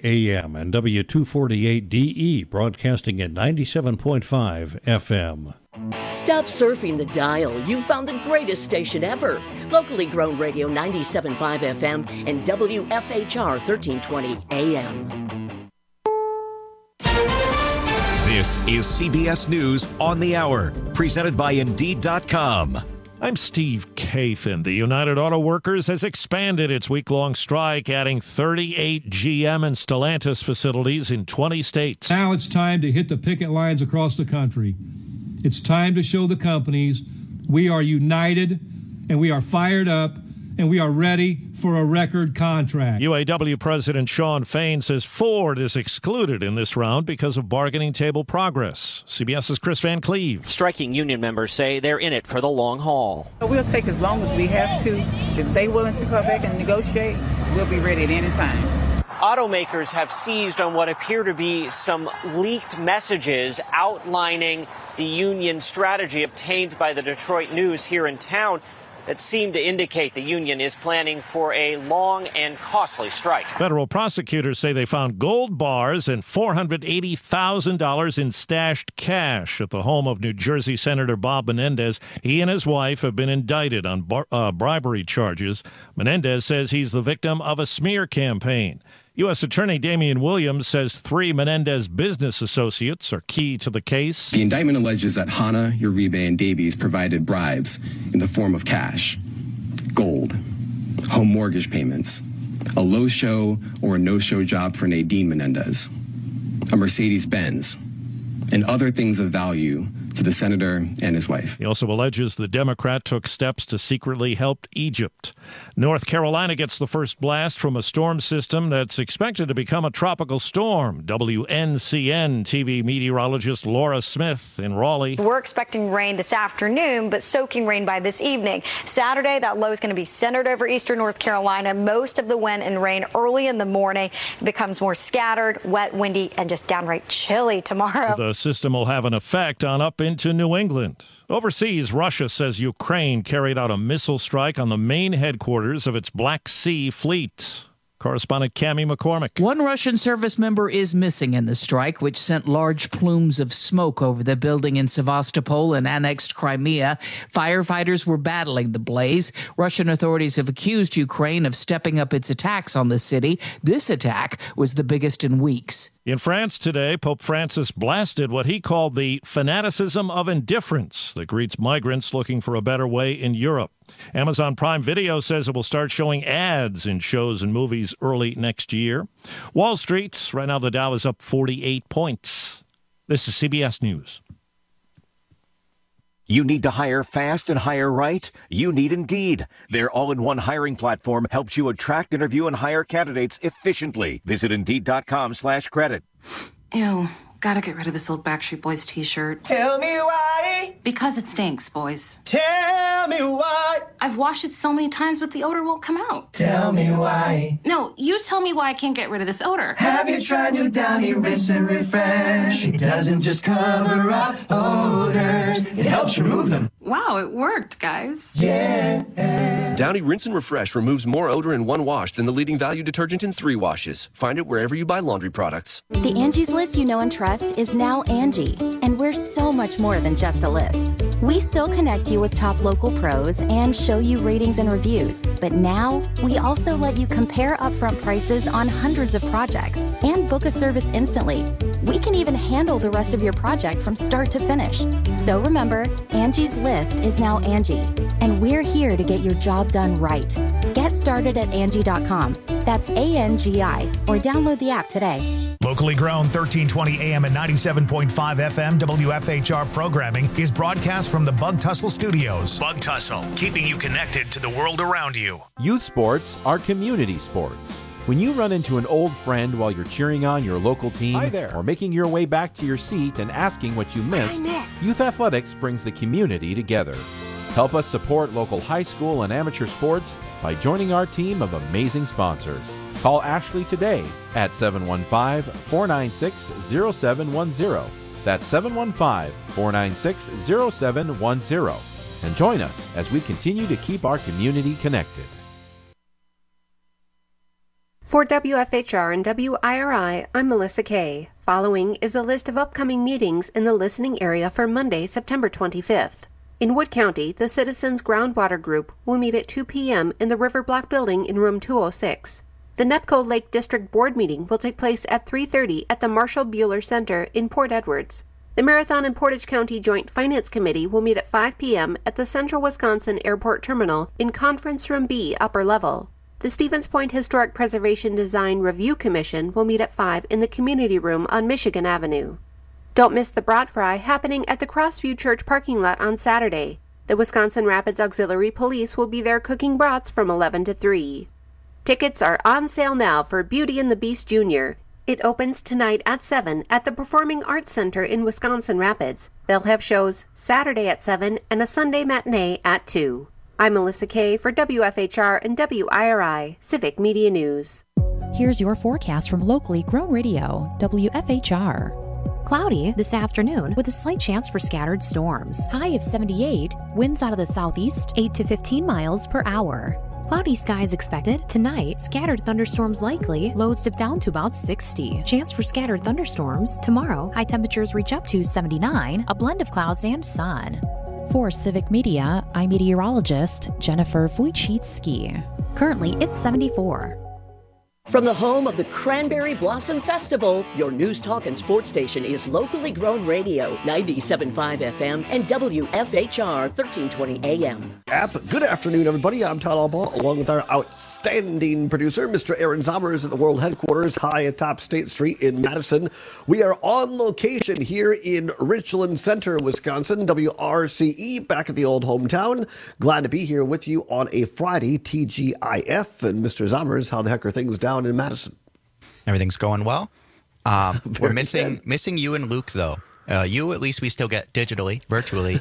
AM and W248DE, broadcasting at 97.5 FM. Stop surfing the dial. You've found the greatest station ever. Locally grown radio 97.5 FM and WFHR 1320 AM. This is CBS News on the Hour, presented by Indeed.com. I'm Steve Kathan. The United Auto Workers has expanded its week-long strike, adding 38 GM and Stellantis facilities in 20 states. Now it's time to hit the picket lines across the country. It's time to show the companies we are united and we are fired up and we are ready for a record contract. UAW President Shawn Fain says Ford is excluded in this round because of bargaining table progress. CBS's Chris Van Cleve. Striking union members say they're in it for the long haul. We'll take as long as we have to. If they're willing to come back and negotiate, we'll be ready at any time. Automakers have seized on what appear to be some leaked messages outlining the union strategy obtained by the Detroit News here in town that seem to indicate the union is planning for a long and costly strike. Federal prosecutors say they found gold bars and $480,000 in stashed cash at the home of New Jersey Senator Bob Menendez. He and his wife have been indicted on bribery charges. Menendez says he's the victim of a smear campaign. U.S. Attorney Damian Williams says 3 Menendez business associates are key to the case. The indictment alleges that Hana, Uribe, and Davies provided bribes in the form of cash, gold, home mortgage payments, a low-show or a no-show job for Nadine Menendez, a Mercedes-Benz, and other things of value to the senator and his wife. He also alleges the Democrat took steps to secretly help Egypt. North Carolina gets the first blast from a storm system that's expected to become a tropical storm. WNCN TV meteorologist Laura Smith in Raleigh. We're expecting rain this afternoon, but soaking rain by this evening. Saturday, that low is going to be centered over eastern North Carolina. Most of the wind and rain early in the morning. It becomes more scattered, wet, windy, and just downright chilly tomorrow. The system will have an effect on up into New England. Overseas, Russia says Ukraine carried out a missile strike on the main headquarters of its Black Sea Fleet. Correspondent Cammie McCormick. One Russian service member is missing in the strike, which sent large plumes of smoke over the building in Sevastopol and annexed Crimea. Firefighters were battling the blaze. Russian authorities have accused Ukraine of stepping up its attacks on the city. This attack was the biggest in weeks. In France today, Pope Francis blasted what he called the fanaticism of indifference that greets migrants looking for a better way in Europe. Amazon Prime Video says it will start showing ads in shows and movies early next year. Wall Street, right now the Dow is up 48 points. This is CBS News. You need to hire fast and hire right? You need Indeed. Their all-in-one hiring platform helps you attract, interview, and hire candidates efficiently. Visit Indeed.com/credit. Ew, gotta get rid of this old Backstreet Boys t-shirt. Tell me why. Because it stinks, boys. Tell me why. I've washed it so many times, but the odor won't come out. Tell me why. No, you tell me why I can't get rid of this odor. Have you tried new Downy Rinse and Refresh? It doesn't just cover up odors, it helps remove them. Wow, it worked, guys. Yeah. Downy Rinse and Refresh removes more odor in 1 wash than the leading value detergent in 3 washes. Find it wherever you buy laundry products. The Angie's List you know and trust is now Angie, and we're so much more than just a list. We still connect you with top local pros and show you ratings and reviews, but now we also let you compare upfront prices on hundreds of projects and book a service instantly. We can even handle the rest of your project from start to finish. So remember, Angie's List is now Angie, and we're here to get your job done right. Get started at Angie.com. That's ANGI, or download the app today. Locally grown 1320 AM and 97.5 FM WFHR programming is broadcast from the Bug Tussle Studios. Bug Tussle, keeping you connected to the world around you. Youth sports are community sports. When you run into an old friend while you're cheering on your local team, or making your way back to your seat and asking what you missed, Youth Athletics brings the community together. Help us support local high school and amateur sports by joining our team of amazing sponsors. Call Ashley today at 715-496-0710. That's 715-496-0710. And join us as we continue to keep our community connected. For WFHR and WIRI, I'm Melissa Kay. Following is a list of upcoming meetings in the listening area for Monday, September 25th. In Wood County, the Citizens Groundwater Group will meet at 2 p.m. in the River Block Building in room 206. The NEPCO Lake District Board meeting will take place at 3:30 at the Marshall Bueller Center in Port Edwards. The Marathon and Portage County Joint Finance Committee will meet at 5 p.m. at the Central Wisconsin Airport Terminal in Conference Room B, upper level. The Stevens Point Historic Preservation Design Review Commission will meet at 5 in the Community Room on Michigan Avenue. Don't miss the Brat Fry happening at the Crossview Church parking lot on Saturday. The Wisconsin Rapids Auxiliary Police will be there cooking brats from 11 to 3. Tickets are on sale now for Beauty and the Beast Jr. It opens tonight at 7 at the Performing Arts Center in Wisconsin Rapids. They'll have shows Saturday at 7 and a Sunday matinee at 2. I'm Melissa Kay for WFHR and WIRI Civic Media News. Here's your forecast from locally grown radio, WFHR. Cloudy this afternoon with a slight chance for scattered storms. High of 78, winds out of the southeast, 8 to 15 miles per hour. Cloudy skies expected. Tonight, scattered thunderstorms likely. Lows dip down to about 60. Chance for scattered thunderstorms. Tomorrow, high temperatures reach up to 79, a blend of clouds and sun. For Civic Media, I'm meteorologist Jennifer Wojcicki. Currently, it's 74. From the home of the Cranberry Blossom Festival, your news, talk, and sports station is locally grown radio, 97.5 FM and WFHR 1320 AM. Good afternoon, everybody. I'm Todd Albaugh, along with our outstanding producer, Mr. Aaron Zommers at the World Headquarters, high atop State Street in Madison. We are on location here in Richland Center, Wisconsin, WRCE, back at the old hometown. Glad to be here with you on a Friday, TGIF. And Mr. Zommers, how the heck are things down in Madison? Everything's going well. We're missing you and Luke, though. You, at least we still get digitally, virtually.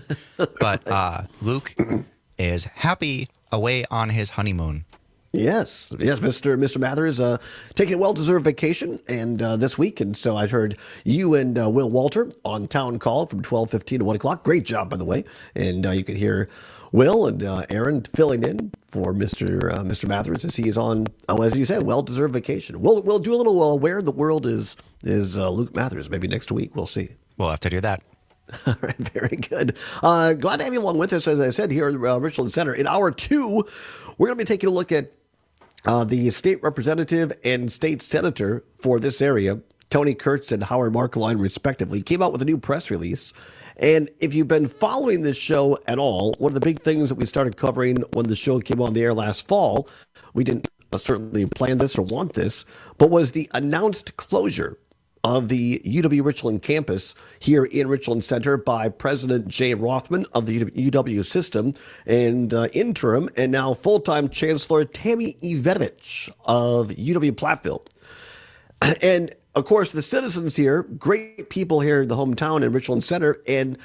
But Luke is happy away on his honeymoon. Yes, Mr. Mathers taking a well-deserved vacation and this week, and so I heard you and Will Walter on Town Call from 12:15 to 1 o'clock. Great job, by the way, and you can hear Will and Aaron filling in for Mr. Mathers as he is on, as you said, well-deserved vacation. We'll do a little Where in the World is Luke Mathers maybe next week. We'll see. We'll have to do that. All right, very good. Glad to have you along with us, as I said, here at Richland Center. In hour 2, we're going to be taking a look at the state representative and state senator for this area, Tony Kurtz and Howard Marklein, respectively, came out with a new press release. And if you've been following this show at all, one of the big things that we started covering when the show came on the air last fall, we didn't certainly plan this or want this, but was the announced closure of the UW-Richland campus here in Richland Center by President Jay Rothman of the UW system and interim and now full-time Chancellor Tammy Ivanovich of UW-Platteville. And, of course, the citizens here, great people here in the hometown in Richland Center, and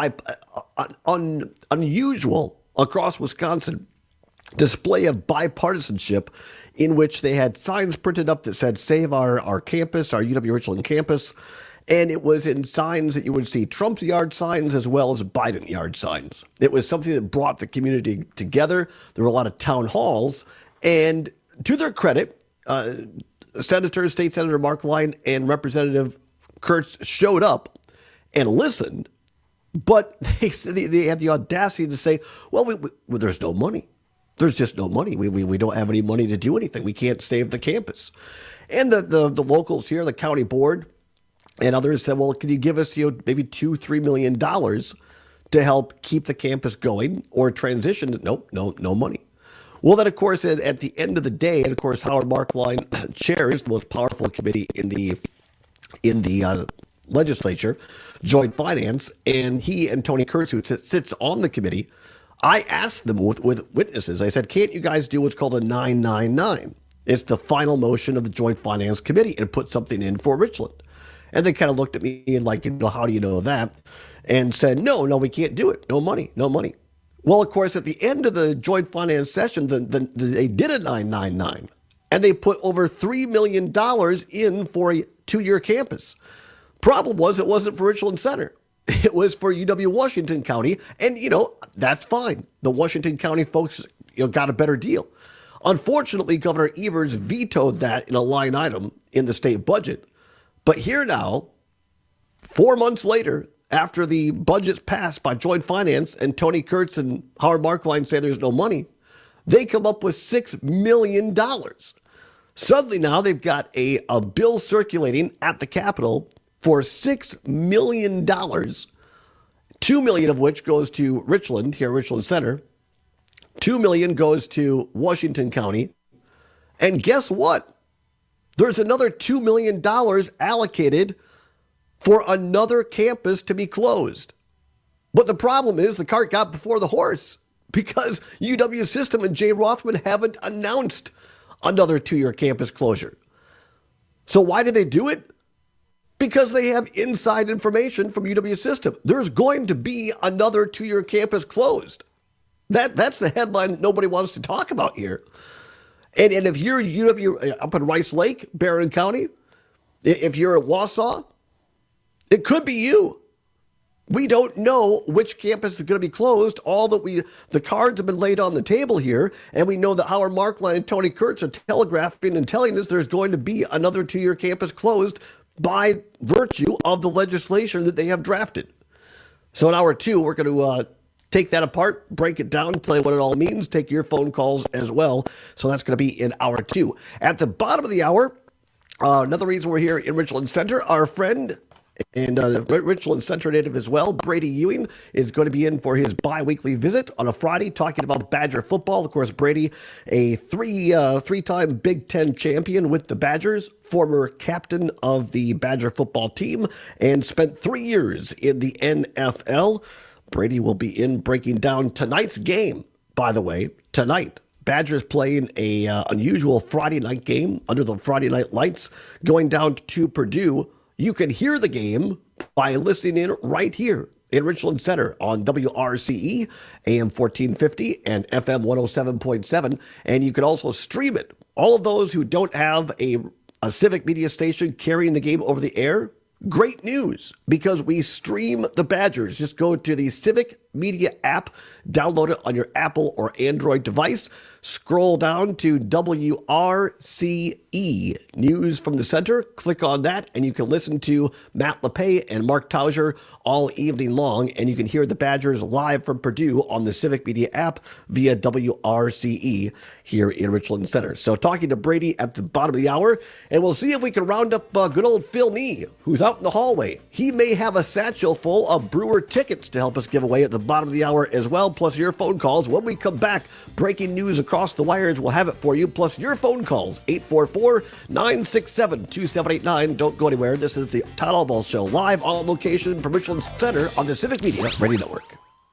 unusual across Wisconsin display of bipartisanship in which they had signs printed up that said, save our campus, our UW-Richland campus. And it was in signs that you would see Trump's yard signs as well as Biden yard signs. It was something that brought the community together. There were a lot of town halls. And to their credit, State Senator Marklein and Representative Kurtz showed up and listened. But they had the audacity to say, well, there's no money. There's just no money. We don't have any money to do anything. We can't save the campus. And the locals here, the county board and others said, well, can you give us maybe $2-3 million to help keep the campus going or transition? Nope, no money. Well, then, of course, at the end of the day, and of course, Howard Marklein chairs the most powerful committee in the legislature, Joint Finance, and he and Tony Kurtz, who sits on the committee, I asked them with witnesses, I said, can't you guys do what's called a 999? It's the final motion of the Joint Finance Committee and put something in for Richland. And they kind of looked at me and like, how do you know that? And said, no, we can't do it. No money. Well, of course, at the end of the Joint Finance session, they did a 999, and they put over $3 million in for a 2-year campus. Problem was, it wasn't for Richland Center. It was for UW-Washington County, and, that's fine. The Washington County folks, got a better deal. Unfortunately, Governor Evers vetoed that in a line item in the state budget. But here now, 4 months later, after the budget's passed by Joint Finance and Tony Kurtz and Howard Marklein say there's no money, they come up with $6 million. Suddenly now they've got a bill circulating at the Capitol for $6 million, $2 million of which goes to Richland, here at Richland Center. $2 million goes to Washington County. And guess what? There's another $2 million allocated for another campus to be closed. But the problem is the cart got before the horse because UW System and Jay Rothman haven't announced another 2-year campus closure. So why did they do it? Because they have inside information from UW System. There's going to be another 2-year campus closed. That's the headline that nobody wants to talk about here. And if you're UW up in Rice Lake, Barron County, if you're at Wausau, it could be you. We don't know which campus is going to be closed. The cards have been laid on the table here, and we know that Howard Marklein and Tony Kurtz are telegraphing and telling us there's going to be another 2-year campus closed by virtue of the legislation that they have drafted. So in hour 2, we're going to take that apart, break it down, play what it all means, take your phone calls as well. So that's going to be in hour 2. At the bottom of the hour, another reason we're here in Richland Center, our friend and Richland Center native as well, Brady Ewing, is going to be in for his bi-weekly visit on a Friday talking about Badger football. Of course, Brady, a three-time Big Ten champion with the Badgers, former captain of the Badger football team, and spent 3 years in the NFL. Brady will be in breaking down tonight's game, by the way. Tonight, Badgers playing a unusual Friday night game under the Friday night lights, going down to Purdue. You can hear the game by listening in right here in Richland Center on WRCE, AM 1450 and FM 107.7. And you can also stream it. All of those who don't have a Civic Media station carrying the game over the air, great news, because we stream the Badgers. Just go to the Civic Media app, download it on your Apple or Android device, scroll down to WRCE, News from the Center, click on that, and you can listen to Matt LePay and Mark Tauger all evening long, and you can hear the Badgers live from Purdue on the Civic Media app via WRCE here in Richland Center. So talking to Brady at the bottom of the hour, and we'll see if we can round up good old Phil Nee, who's out in the hallway. He may have a satchel full of Brewer tickets to help us give away at the bottom of the hour as well, plus your phone calls. When we come back, breaking news across the wires, we'll have it for you, plus your phone calls, 844-967-2789. Don't go anywhere. This is the Todd Albaugh Show, live on location from Richland Center on the Civic Media Radio Network.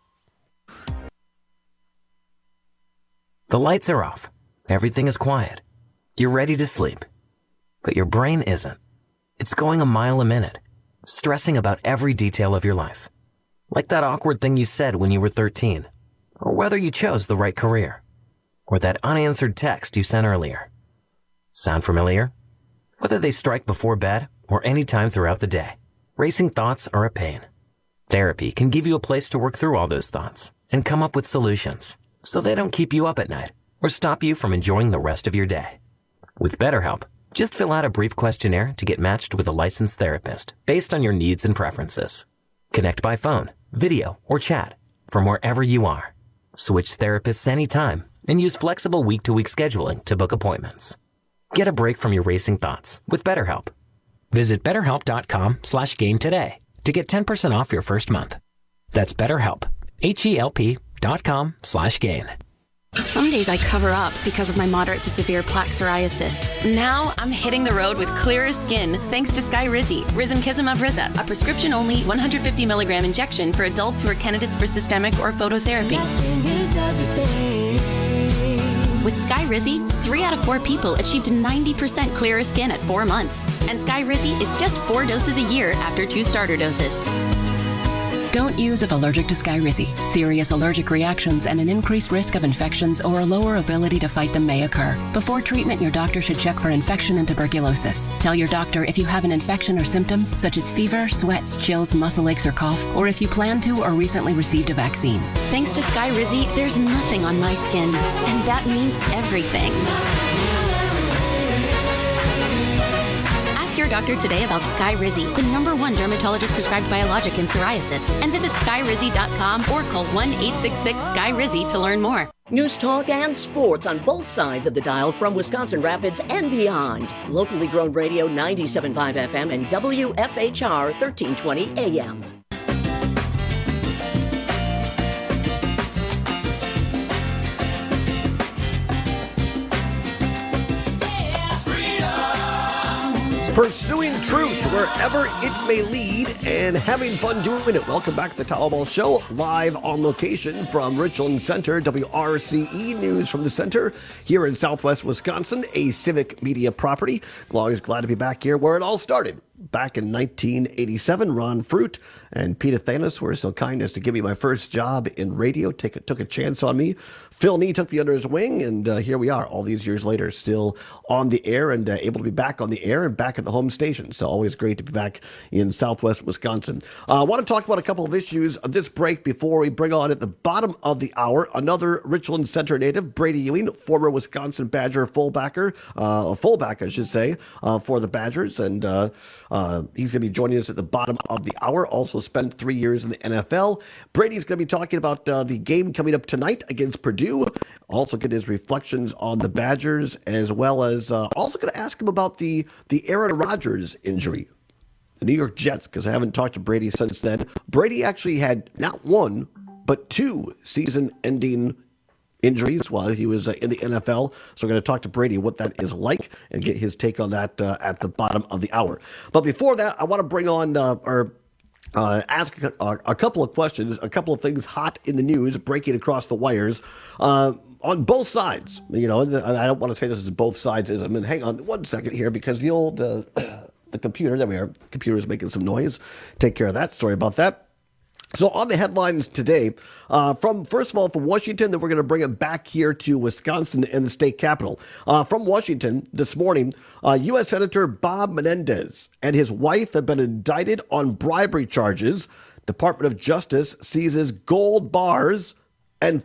The lights are off. Everything is quiet. You're ready to sleep. But your brain isn't. It's going a mile a minute, stressing about every detail of your life. Like that awkward thing you said when you were 13, or whether you chose the right career, or that unanswered text you sent earlier. Sound familiar? Whether they strike before bed or any time throughout the day, racing thoughts are a pain. Therapy can give you a place to work through all those thoughts and come up with solutions so they don't keep you up at night or stop you from enjoying the rest of your day. With BetterHelp, just fill out a brief questionnaire to get matched with a licensed therapist based on your needs and preferences. Connect by phone, video, or chat from wherever you are. Switch therapists anytime and use flexible week-to-week scheduling to book appointments. Get a break from your racing thoughts with BetterHelp. Visit BetterHelp.com/gain today to get 10% off your first month. That's BetterHelp, HELP.com/gain. Some days I cover up because of my moderate to severe plaque psoriasis. Now I'm hitting the road with clearer skin thanks to Skyrizi, Risankizumab Rizza, a prescription-only 150 milligram injection for adults who are candidates for systemic or phototherapy. With Skyrizi, 3 out of 4 people achieved 90% clearer skin at 4 months. And Skyrizi is just 4 doses a year after 2 starter doses. Don't use if allergic to Skyrizi. Serious allergic reactions and an increased risk of infections or a lower ability to fight them may occur. Before treatment, your doctor should check for infection and tuberculosis. Tell your doctor if you have an infection or symptoms such as fever, sweats, chills, muscle aches, or cough, or if you plan to or recently received a vaccine. Thanks to Skyrizi, there's nothing on my skin, and that means everything. Your doctor today about Skyrizi, the #1 dermatologist prescribed biologic in psoriasis, and visit skyrizi.com or call 1-866-SKY-RIZZI to learn more. News talk and sports on both sides of the dial from Wisconsin Rapids and beyond. Locally grown radio 97.5 FM and WFHR 1320 AM. Pursuing truth wherever it may lead and having fun doing it. Welcome back to the Towel Ball Show, live on location from Richland Center, WRCE News from the Center here in Southwest Wisconsin, a Civic Media property. Always glad to be back here where it all started. Back in 1987, Ron Fruit and Peter Thanos were so kind as to give me my first job in radio, took a chance on me. Phil Nee took me under his wing, and here we are all these years later, still on the air and able to be back on the air and back at the home station. So always great to be back in Southwest Wisconsin. I want to talk about a couple of issues of this break before we bring on at the bottom of the hour another Richland Center native, Brady Ewing, former Wisconsin Badger fullback, I should say, for the Badgers, and he's going to be joining us at the bottom of the hour. Also spent 3 years in the NFL. Brady's going to be talking about the game coming up tonight against Purdue. Also get his reflections on the Badgers, as well as also going to ask him about the Aaron Rodgers injury, the New York Jets, because I haven't talked to Brady since then. Brady actually had not one, but 2 season-ending injuries while he was in the NFL. So we're going to talk to Brady what that is like and get his take on that at the bottom of the hour. But before that, I want to bring on ask a couple of questions, a couple of things hot in the news, breaking across the wires on both sides. You know, I don't want to say this is both sides. I mean, hang on 1 second here, because the old the computer, there we are, the computer is making some noise. Take care of that. Sorry about that. So on the headlines today, first of all, from Washington, then we're going to bring it back here to Wisconsin and the state capitol. From Washington this morning, U.S. Senator Bob Menendez and his wife have been indicted on bribery charges. Department of Justice seizes gold bars and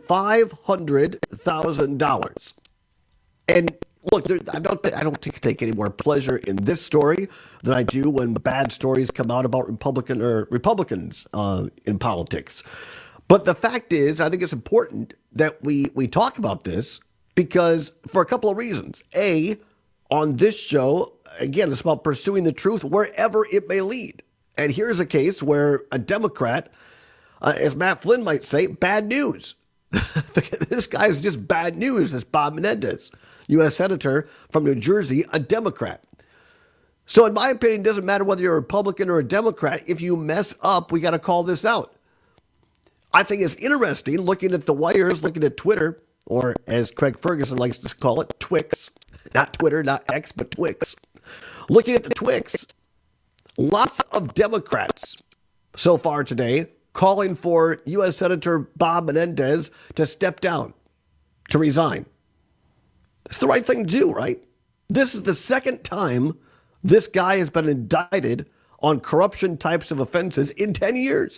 $500,000. And look, I don't take any more pleasure in this story than I do when bad stories come out about Republicans in politics. But the fact is, I think it's important that we talk about this, because for a couple of reasons. A, on this show, again, it's about pursuing the truth wherever it may lead. And here's a case where a Democrat, as Matt Flynn might say, bad news. This guy is just bad news, this Bob Menendez, U.S. Senator from New Jersey, a Democrat. So in my opinion, it doesn't matter whether you're a Republican or a Democrat. If you mess up, we got to call this out. I think it's interesting looking at the wires, looking at Twitter, or as Craig Ferguson likes to call it, Twix. Not Twitter, not X, but Twix. Looking at the Twix, lots of Democrats so far today calling for U.S. Senator Bob Menendez to step down, to resign. It's the right thing to do, right? This is the second time this guy has been indicted on corruption types of offenses in 10 years.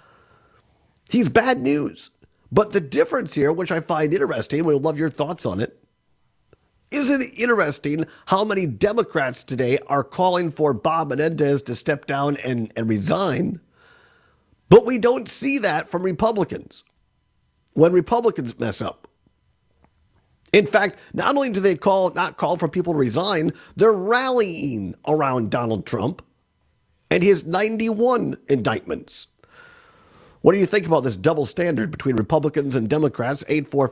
He's bad news. But the difference here, which I find interesting, we'd love your thoughts on it, isn't it interesting how many Democrats today are calling for Bob Menendez to step down and resign, but we don't see that from Republicans when Republicans mess up. In fact, not only do they not call for people to resign, they're rallying around Donald Trump and his 91 indictments. What do you think about this double standard between Republicans and Democrats?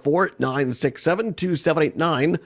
844-967-2789,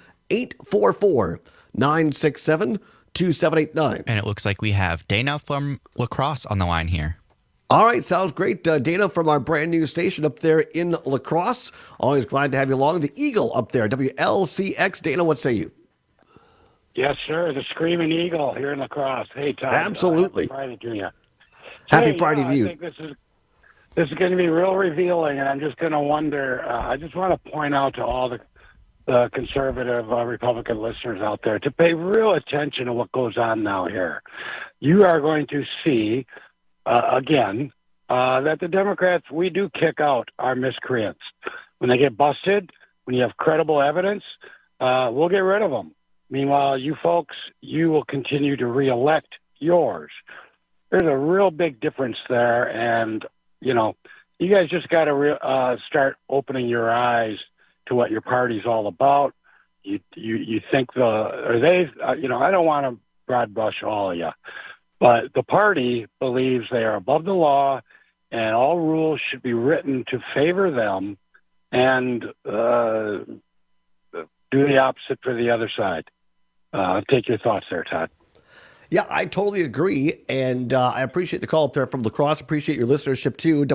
844-967-2789. And it looks like we have Dana from La Crosse on the line here. All right, sounds great. Dana from our brand new station up there in La Crosse. Always glad to have you along. The Eagle up there, WLCX. Dana, what say you? Yes, sir. The Screaming Eagle here in La Crosse. Hey, Tom. Absolutely. Happy Friday to you. Happy Friday to you. I think this is This is going to be real revealing, and I'm just going to wonder. I just want to point out to all the conservative Republican listeners out there to pay real attention to what goes on now here. You are going to see, again, that the Democrats, we do kick out our miscreants. When they get busted, when you have credible evidence, we'll get rid of them. Meanwhile, you folks, you will continue to reelect yours. There's a real big difference there, and you know, you guys just got to start opening your eyes to what your party's all about. You think I don't want to broad brush all of you, but the party believes they are above the law, and all rules should be written to favor them, and do the opposite for the other side. Take your thoughts there, Todd. Yeah, I totally agree, and I appreciate the call up there from La Crosse. Appreciate your listenership too.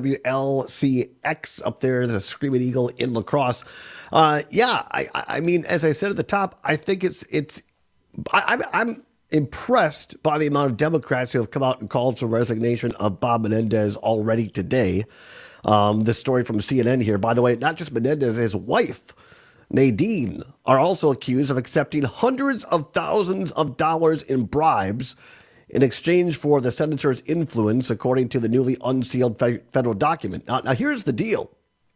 WLCX up there, the Screaming Eagle in La Crosse. I mean, as I said at the top, I think I'm impressed by the amount of Democrats who have come out and called for resignation of Bob Menendez already today. This story from CNN here, by the way, not just Menendez, his wife, Nadine, are also accused of accepting hundreds of thousands of dollars in bribes in exchange for the senator's influence, according to the newly unsealed federal document. Now here's the deal.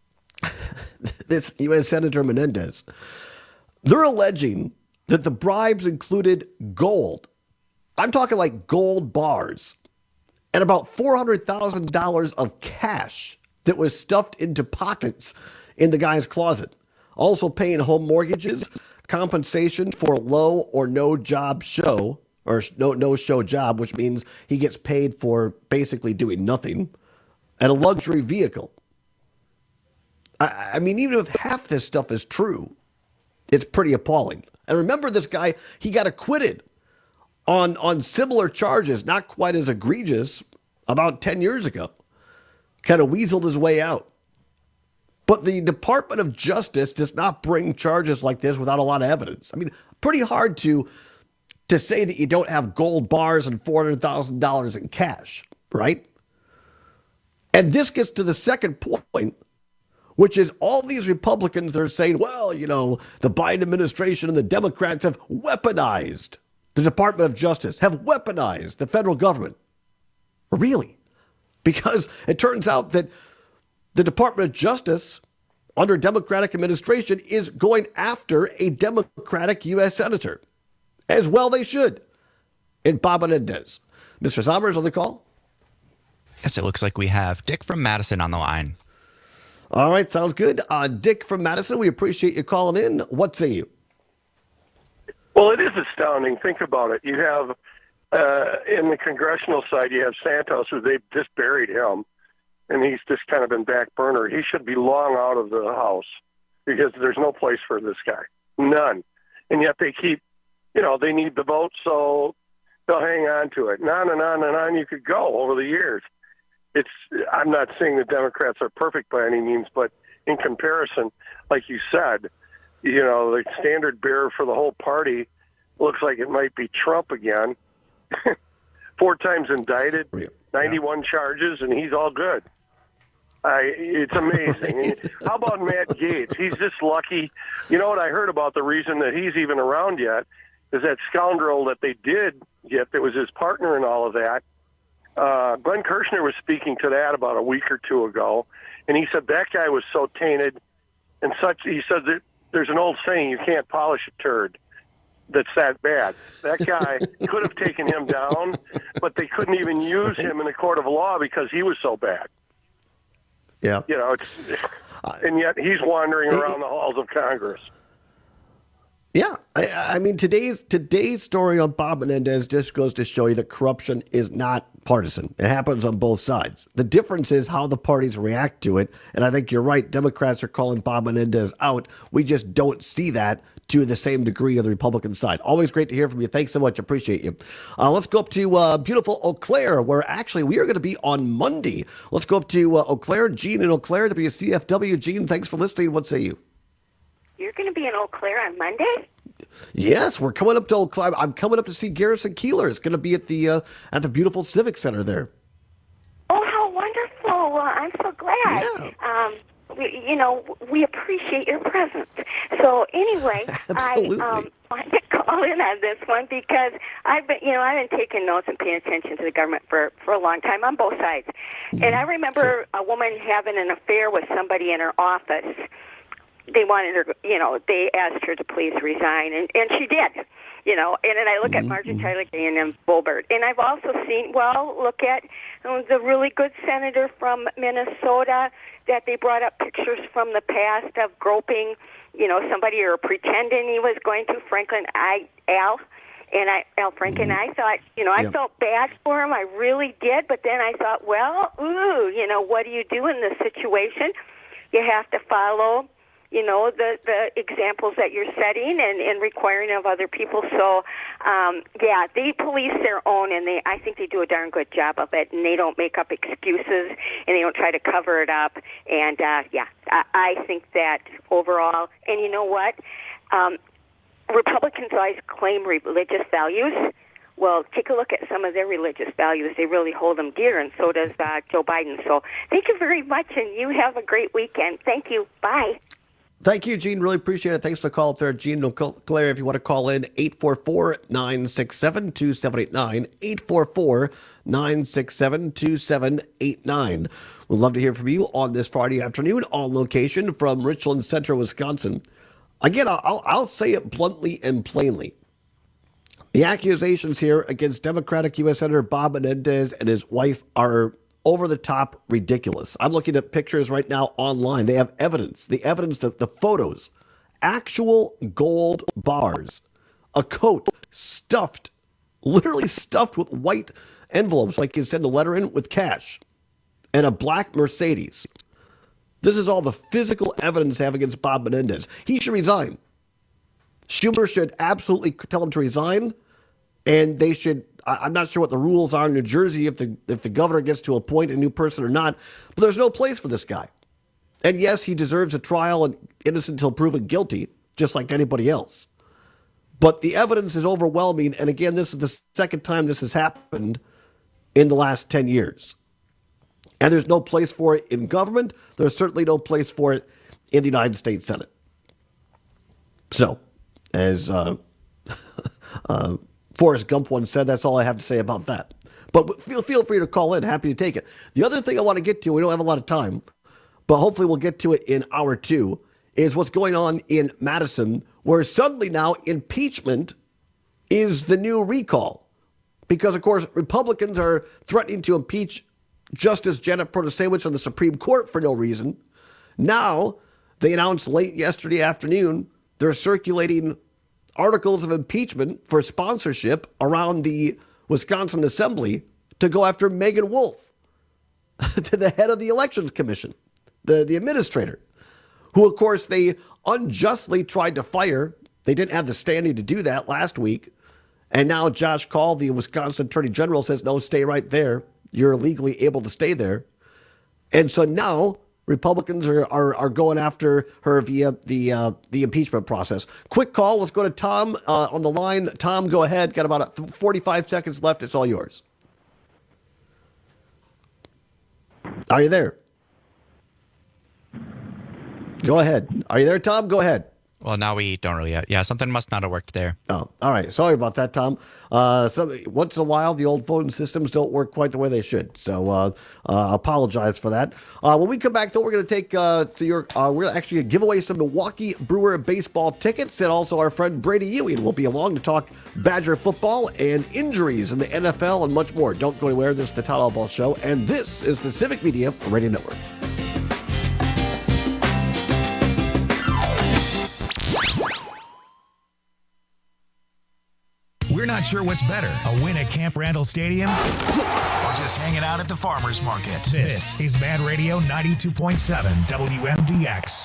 This U.S. Senator Menendez, they're alleging that the bribes included gold. I'm talking like gold bars and about $400,000 of cash that was stuffed into pockets in the guy's closet. Also paying home mortgages, compensation for low or no job show, or no show job, which means he gets paid for basically doing nothing, and a luxury vehicle. I mean, even if half this stuff is true, it's pretty appalling. And remember, this guy, he got acquitted on similar charges, not quite as egregious, about 10 years ago. Kind of weaseled his way out. But the Department of Justice does not bring charges like this without a lot of evidence. I mean, pretty hard to say that you don't have gold bars and $400,000 in cash, right? And this gets to the second point, which is all these Republicans are saying, well, you know, the Biden administration and the Democrats have weaponized the Department of Justice, have weaponized the federal government. Really? Because it turns out that the Department of Justice, under Democratic administration, is going after a Democratic U.S. Senator. As well they should. In Bob Menendez. Mr. Sommers on the call? Yes, it looks like we have Dick from Madison on the line. All right, sounds good. Dick from Madison, we appreciate you calling in. What say you? Well, it is astounding. Think about it. You have, in the congressional side, you have Santos, who they've just buried him. And he's just kind of been back burner. He should be long out of the House because there's no place for this guy. None. And yet they keep, they need the vote, so they'll hang on to it. And on and on and on you could go over the years. I'm not saying the Democrats are perfect by any means, but in comparison, like you said, the standard bearer for the whole party looks like it might be Trump again. 4 times indicted, 91 charges, and he's all good. It's amazing. How about Matt Gaetz? He's just lucky. You know what I heard about the reason that he's even around yet is that scoundrel that they did get that was his partner in all of that. Glenn Kirshner was speaking to that about a week or two ago, and he said that guy was so tainted and such. He said that there's an old saying, you can't polish a turd that's that bad. That guy could have taken him down, but they couldn't even use him in a court of law because he was so bad. Yeah. And yet he's wandering around the halls of Congress. Yeah. I mean, today's story on Bob Menendez just goes to show you that corruption is not partisan. It happens on both sides. The difference is how the parties react to it. And I think you're right. Democrats are calling Bob Menendez out. We just don't see that to the same degree of the Republican side. Always great to hear from you. Thanks so much. Appreciate you. Let's go up to beautiful Eau Claire, where actually we are going to be on Monday. Let's go up to Eau Claire. Gene in Eau Claire, WCFW. Gene, thanks for listening. What say you? You're going to be in Eau Claire on Monday? Yes, we're coming up to Eau Claire. I'm coming up to see Garrison Keillor. It's going to be at the beautiful Civic Center there. Oh, how wonderful. Well, I'm so glad. We appreciate your presence. So anyway, I wanted to call in on this one because I've been taking notes and paying attention to the government for a long time on both sides. And I remember a woman having an affair with somebody in her office. They wanted her, they asked her to please resign, and she did. And then I look at Marjorie Taylor Greene and Boebert. And I've also seen, look at the really good senator from Minnesota that they brought up pictures from the past of groping, somebody or pretending he was going to, Al Franken. And I thought, I felt bad for him. I really did. But then I thought, what do you do in this situation? You have to follow the examples that you're setting and requiring of other people. So, they police their own, and I think they do a darn good job of it, and they don't make up excuses, and they don't try to cover it up. And, I think that overall, and you know what? Republicans always claim religious values. Well, take a look at some of their religious values. They really hold them dear, and so does Joe Biden. So thank you very much, and you have a great weekend. Thank you. Bye. Thank you, Gene. Really appreciate it. Thanks for the call up there, Gene. Claire, if you want to call in, 844-967-2789, 844-967-2789. We'd love to hear from you on this Friday afternoon on location from Richland Center, Wisconsin. Again, I'll say it bluntly and plainly. The accusations here against Democratic U.S. Senator Bob Menendez and his wife are over-the-top ridiculous. I'm looking at pictures right now online. They have evidence. The evidence, the photos, actual gold bars, a coat literally stuffed with white envelopes like you send a letter in with cash, and a black Mercedes. This is all the physical evidence they have against Bob Menendez. He should resign. Schumer should absolutely tell him to resign, and they should. I'm not sure what the rules are in New Jersey if the governor gets to appoint a new person or not, but there's no place for this guy. And yes, he deserves a trial and innocent until proven guilty, just like anybody else. But the evidence is overwhelming, and again, this is the second time this has happened in the last 10 years. And there's no place for it in government. There's certainly no place for it in the United States Senate. So, as Forrest Gump once said, that's all I have to say about that. But feel free to call in. Happy to take it. The other thing I want to get to, we don't have a lot of time, but hopefully we'll get to it in hour two, is what's going on in Madison, where suddenly now impeachment is the new recall. Because, of course, Republicans are threatening to impeach Justice Janet Protasewicz on the Supreme Court for no reason. Now, they announced late yesterday afternoon, they're circulating articles of impeachment for sponsorship around the Wisconsin Assembly to go after Megan Wolf, the head of the Elections Commission, the administrator, who, of course, they unjustly tried to fire. They didn't have the standing to do that last week. And now Josh Kaul, the Wisconsin Attorney General, says, no, stay right there. You're legally able to stay there. And so now Republicans are going after her via the impeachment process. Quick call. Let's go to Tom on the line. Tom, go ahead. Got about 45 seconds left. It's all yours. Are you there? Go ahead. Are you there, Tom? Go ahead. Well, now we don't really. Yeah, something must not have worked there. Oh, all right. Sorry about that, Tom. Once in a while, the old phone systems don't work quite the way they should. So apologize for that. When we come back, though, we're going to take we're going to actually give away some Milwaukee Brewer baseball tickets, and also our friend Brady Ewing will be along to talk Badger football and injuries in the NFL and much more. Don't go anywhere. This is the Todd Albaugh Show, and this is the Civic Media Radio Network. We're not sure what's better, a win at Camp Randall Stadium or just hanging out at the farmer's market. This is Mad Radio 92.7 WMDX.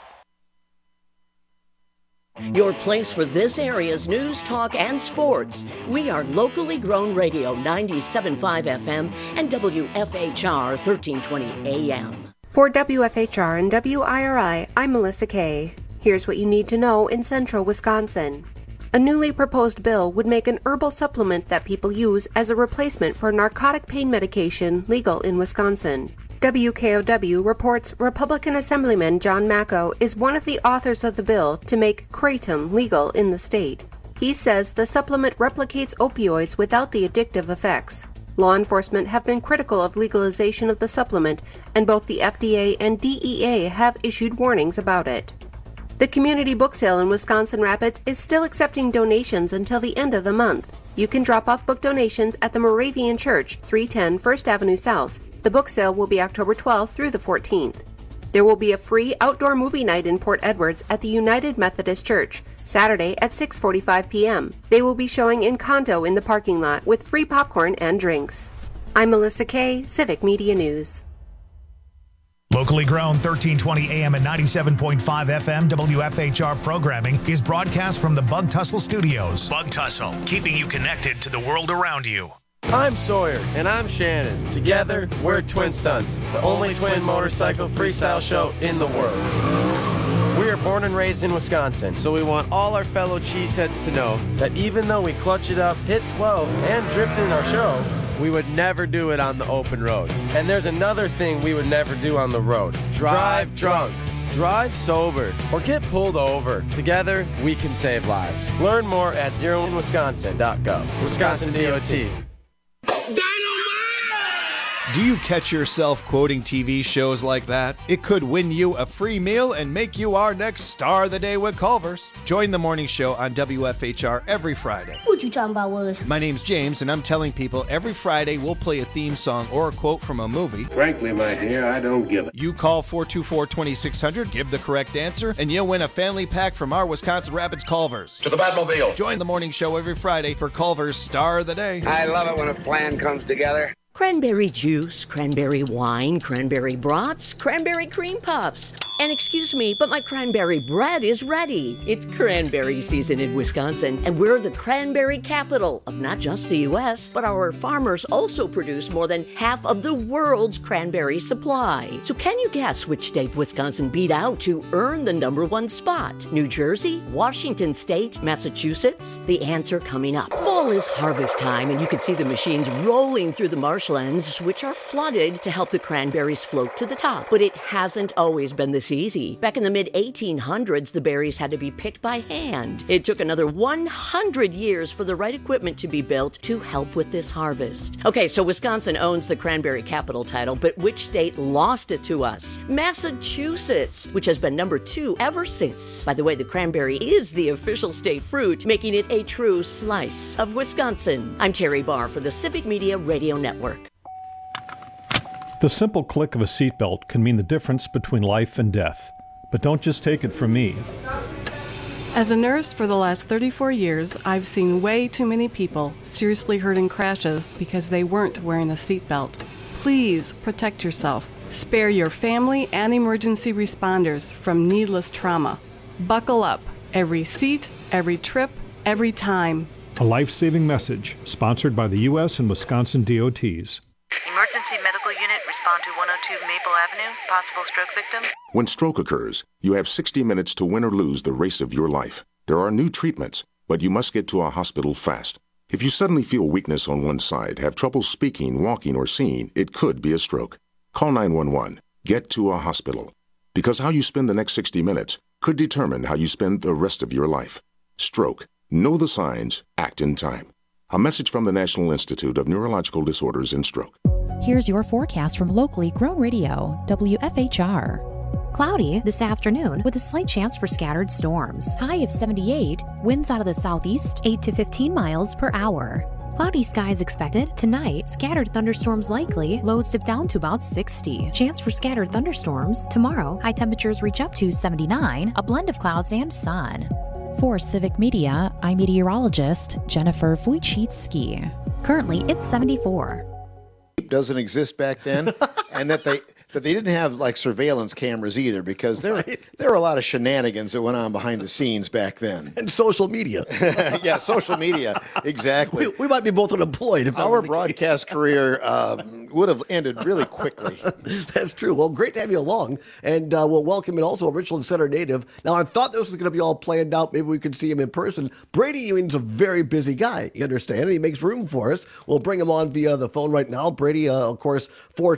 Your place for this area's news, talk, and sports. We are locally grown radio 97.5 FM and WFHR 1320 AM. For WFHR and WIRI, I'm Melissa Kay. Here's what you need to know in central Wisconsin. A newly proposed bill would make an herbal supplement that people use as a replacement for narcotic pain medication legal in Wisconsin. WKOW reports Republican Assemblyman John Macco is one of the authors of the bill to make kratom legal in the state. He says the supplement replicates opioids without the addictive effects. Law enforcement have been critical of legalization of the supplement, and both the FDA and DEA have issued warnings about it. The community book sale in Wisconsin Rapids is still accepting donations until the end of the month. You can drop off book donations at the Moravian Church, 310 First Avenue South. The book sale will be October 12th through the 14th. There will be a free outdoor movie night in Port Edwards at the United Methodist Church, Saturday at 6:45 p.m. They will be showing Encanto in the parking lot with free popcorn and drinks. I'm Melissa Kay, Civic Media News. Locally grown 1320 AM and 97.5 FM WFHR programming is broadcast from the Bug Tussle Studios. Bug Tussle, keeping you connected to the world around you. I'm Sawyer, and I'm Shannon. Together, we're Twin Stunts, the only twin motorcycle freestyle show in the world. We are born and raised in Wisconsin, so we want all our fellow cheeseheads to know that even though we clutch it up, hit 12, and drift in our show, we would never do it on the open road. And there's another thing we would never do on the road. Drive drunk. Drive sober or get pulled over. Together, we can save lives. Learn more at zeroinwisconsin.gov. Wisconsin DOT. Do you catch yourself quoting TV shows like that? It could win you a free meal and make you our next star of the day with Culver's. Join the morning show on WFHR every Friday. What you talking about, Willis? My name's James, and I'm telling people every Friday we'll play a theme song or a quote from a movie. Frankly, my dear, I don't give it. You call 424-2600, give the correct answer, and you'll win a family pack from our Wisconsin Rapids Culver's. To the Batmobile. Join the morning show every Friday for Culver's Star of the Day. I love it when a plan comes together. Cranberry juice, cranberry wine, cranberry brats, cranberry cream puffs. And excuse me, but my cranberry bread is ready. It's cranberry season in Wisconsin, and we're the cranberry capital of not just the U.S., but our farmers also produce more than half of the world's cranberry supply. So can you guess which state Wisconsin beat out to earn the #1 spot? New Jersey, Washington State, Massachusetts? The answer coming up. Fall is harvest time, and you can see the machines rolling through the marshlands, which are flooded to help the cranberries float to the top. But it hasn't always been this easy. Back in the mid-1800s, the berries had to be picked by hand. It took another 100 years for the right equipment to be built to help with this harvest. Okay, so Wisconsin owns the cranberry capital title, but which state lost it to us? Massachusetts, which has been #2 ever since. By the way, the cranberry is the official state fruit, making it a true slice of Wisconsin. I'm Terry Barr for the Civic Media Radio Network. The simple click of a seatbelt can mean the difference between life and death. But don't just take it from me. As a nurse for the last 34 years, I've seen way too many people seriously hurt in crashes because they weren't wearing a seatbelt. Please protect yourself. Spare your family and emergency responders from needless trauma. Buckle up. Every seat, every trip, every time. A life-saving message sponsored by the U.S. and Wisconsin DOTs. Emergency medical unit, respond to 102 Maple Avenue, possible stroke victim. When stroke occurs, you have 60 minutes to win or lose the race of your life. There are new treatments, but you must get to a hospital fast. If you suddenly feel weakness on one side, have trouble speaking, walking, or seeing, it could be a stroke. Call 911. Get to a hospital. Because how you spend the next 60 minutes could determine how you spend the rest of your life. Stroke. Know the signs. Act in time. A message from the National Institute of Neurological Disorders and Stroke. Here's your forecast from locally grown radio, WFHR. Cloudy this afternoon with a slight chance for scattered storms. High of 78, winds out of the southeast, 8 to 15 miles per hour. Cloudy skies expected. Tonight, scattered thunderstorms likely. Lows dip down to about 60. Chance for scattered thunderstorms. Tomorrow, high temperatures reach up to 79, a blend of clouds and sun. For Civic Media, I'm meteorologist Jennifer Wojcicki. Currently, it's 74. Doesn't exist back then, and that they didn't have like surveillance cameras either, because there were a lot of shenanigans that went on behind the scenes back then. And social media. Yeah, social media, exactly. We might be both unemployed. If our broadcast career would have ended really quickly. That's true. Well, great to have you along, and we'll welcome in also a Richland Center native. Now, I thought this was going to be all planned out. Maybe we could see him in person. Brady Ewing's a very busy guy, you understand, and he makes room for us. We'll bring him on via the phone right now. Brady, of course, four-star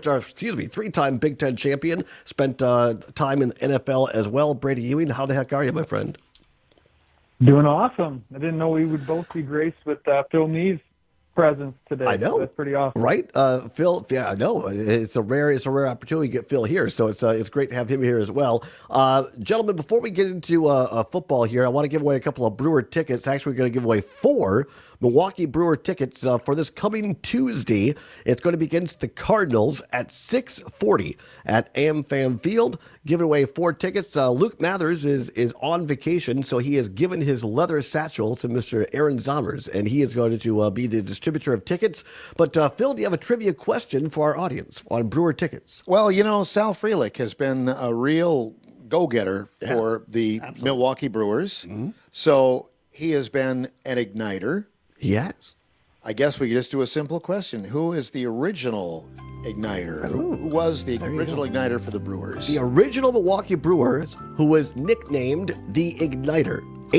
three-time Big Ten champion, spent time in the NFL as well. Brady Ewing, how the heck are you, my friend? Doing awesome. I didn't know we would both be graced with Phil Nee's presence today. I know. That's pretty awesome. Right? Phil, yeah, I know. It's a rare opportunity to get Phil here, so it's great to have him here as well. Gentlemen, before we get into football here, I want to give away a couple of Brewer tickets. Actually, we're going to give away 4 Milwaukee Brewer tickets for this coming Tuesday. It's going to be against the Cardinals at 6:40 at AmFam Field. Giving away 4 tickets. Luke Mathers is on vacation, so he has given his leather satchel to Mr. Aaron Zommers, and he is going to be the distributor of tickets. But Phil, do you have a trivia question for our audience on Brewer tickets? Well, Sal Frelick has been a real go-getter for the Milwaukee Brewers. Mm-hmm. So he has been an igniter. Yes. I guess we could just do a simple question. Who is the original igniter? Who was the original igniter for the Brewers? The original Milwaukee Brewers, who was nicknamed the Igniter.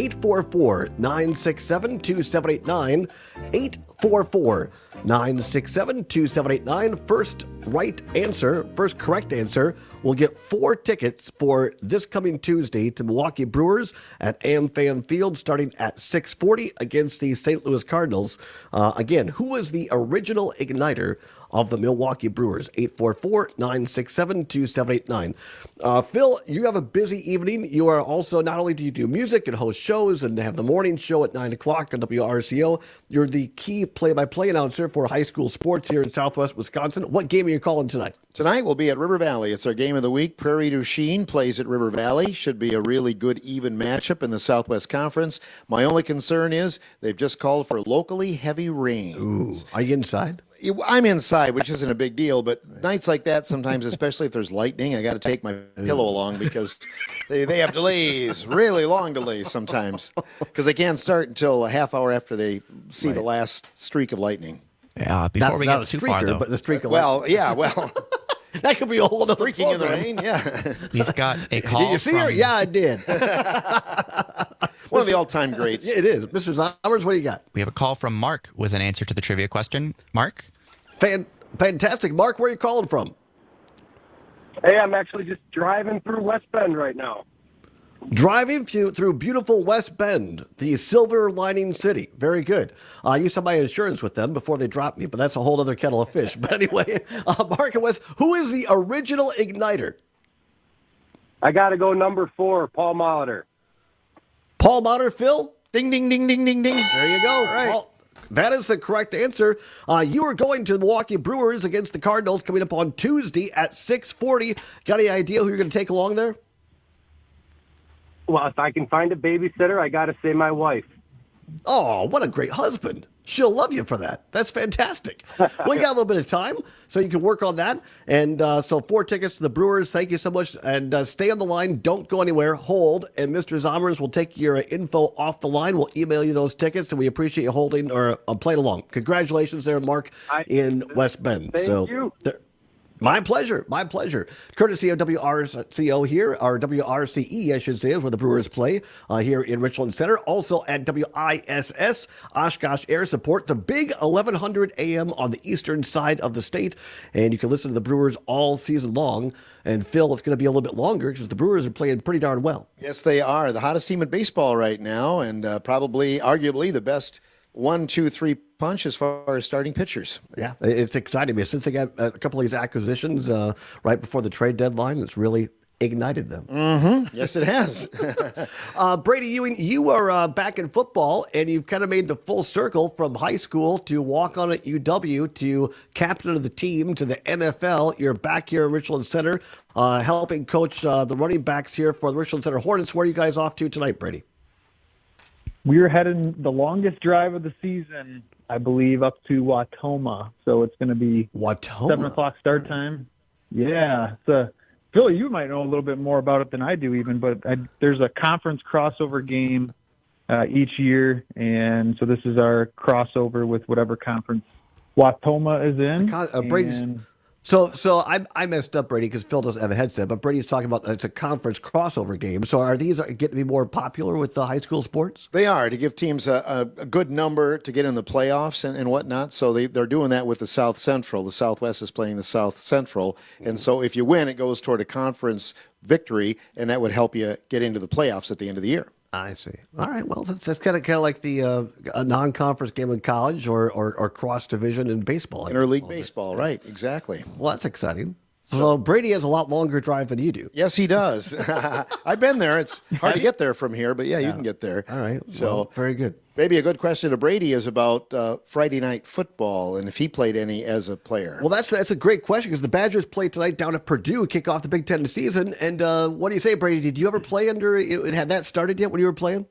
844-967-2789. 844-967-2789. First correct answer will get 4 tickets for this coming Tuesday to Milwaukee Brewers at AmFam Field starting at 6:40 against the St. Louis Cardinals. Again, who was the original igniter of the Milwaukee Brewers? 844-967-2789. Phil, you have a busy evening. You are also, not only do you do music and host shows and have the morning show at 9 o'clock on WRCO, you're the key play-by-play announcer for high school sports here in Southwest Wisconsin. What game are you calling tonight? Tonight we'll be at River Valley. It's our game of the week. Prairie du Chien plays at River Valley. Should be a really good, even matchup in the Southwest Conference. My only concern is they've just called for locally heavy rains. Ooh. Are you inside? I'm inside, which isn't a big deal, but nights like that sometimes, especially if there's lightning, I got to take my pillow along because they have delays, really long delays sometimes, because they can't start until a half hour after they see the last streak of lightning. Yeah, before we get too far, though. But the streak of lightning. That could be a whole other streaking in the rain, We've got a call. Did you see her? Yeah, I did. One of the all-time greats. It is. Mr. Zommers, what do you got? We have a call from Mark with an answer to the trivia question. Mark? Fantastic. Mark, where are you calling from? Hey, I'm actually just driving through West Bend right now. Driving through beautiful West Bend, the silver lining city. Very good. I used to have my insurance with them before they dropped me, but that's a whole other kettle of fish. But anyway, Mark and West, who is the original igniter? I got to go number 4, Paul Molitor. Paul Molitor, Phil? Ding, ding, ding, ding, ding, ding. There you go. Right. Well, that is the correct answer. You are going to the Milwaukee Brewers against the Cardinals coming up on Tuesday at 6:40. Got any idea who you're going to take along there? Well, if I can find a babysitter, I got to say my wife. Oh, what a great husband. She'll love you for that. That's fantastic. Well, you got a little bit of time, so you can work on that. And so 4 tickets to the Brewers. Thank you so much. And stay on the line. Don't go anywhere. Hold. And Mr. Zommers will take your info off the line. We'll email you those tickets, and we appreciate you holding or playing along. Congratulations there, Mark, in West Bend. Thank you. My pleasure. My pleasure. Courtesy of WRCO here, or WRCE, I should say, is where the Brewers play here in Richland Center. Also at WISS, Oshkosh Air Support, the big 1100 AM on the eastern side of the state. And you can listen to the Brewers all season long. And Phil, it's going to be a little bit longer because the Brewers are playing pretty darn well. Yes, they are. The hottest team in baseball right now, and probably, arguably, the best 1, 2, 3 punch as far as starting pitchers. Yeah, it's exciting me. Since they got a couple of these acquisitions right before the trade deadline, it's really ignited them. Mm-hmm. Yes, it has. Brady Ewing, you are back in football, and you've kind of made the full circle from high school to walk on at UW to captain of the team to the NFL. You're back here at Richland Center helping coach the running backs here for the Richland Center Hornets. Where are you guys off to tonight, Brady? We're heading the longest drive of the season, I believe, up to Wautoma. So it's going to be 7 o'clock start time. Yeah. Phil, you might know a little bit more about it than I do even, but there's a conference crossover game each year. And so this is our crossover with whatever conference Wautoma is in. So I messed up, Brady, because Phil doesn't have a headset, but Brady's talking about it's a conference crossover game. So are these getting to be more popular with the high school sports? They are, to give teams a good number to get in the playoffs and whatnot. So they're doing that with the South Central. The Southwest is playing the South Central. And so if you win, it goes toward a conference victory, and that would help you get into the playoffs at the end of the year. I see. All right. Well, that's kind of like the a non-conference game in college or cross division in baseball. Interleague baseball, right? Exactly. Well, that's exciting. So Brady has a lot longer drive than you do. Yes, he does. I've been there. It's hard to get there from here, but yeah, you can get there. All right. So well, very good. Maybe a good question to Brady is about Friday night football and if he played any as a player. Well, that's a great question because the Badgers play tonight down at Purdue, kick off the Big Ten season. And what do you say, Brady? Did you ever play had that started yet when you were playing?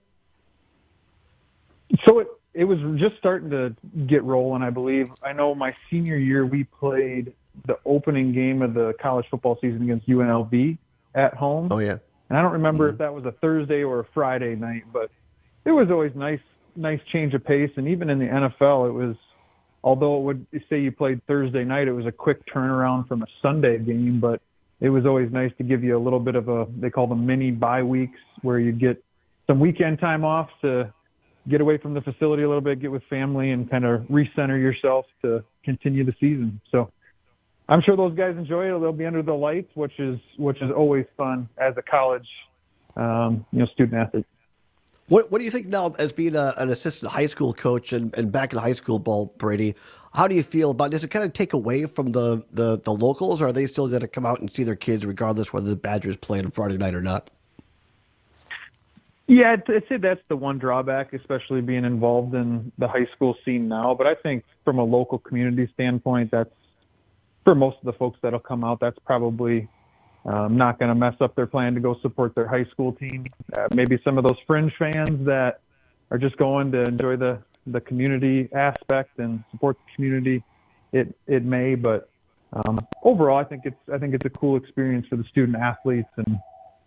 So it was just starting to get rolling, I believe. I know my senior year we played the opening game of the college football season against UNLV at home. Oh, yeah. And I don't remember if that was a Thursday or a Friday night, but it was always nice change of pace. And even in the NFL, it was, although it would say you played Thursday night, it was a quick turnaround from a Sunday game, but it was always nice to give you a little bit of they call them mini bye weeks, where you get some weekend time off to get away from the facility a little bit, get with family, and kind of recenter yourself to continue the season. So I'm sure those guys enjoy it. They'll be under the lights, which is always fun as a college, student athlete. What do you think now as being an assistant high school coach and back in high school ball, Brady? How do you feel about, does it kind of take away from the locals, or are they still going to come out and see their kids regardless whether the Badgers play on Friday night or not? Yeah, I'd say that's the one drawback, especially being involved in the high school scene now. But I think from a local community standpoint, that's, for most of the folks that'll come out, that's probably not going to mess up their plan to go support their high school team. Maybe some of those fringe fans that are just going to enjoy the community aspect and support the community, it may. But overall, I think it's a cool experience for the student athletes and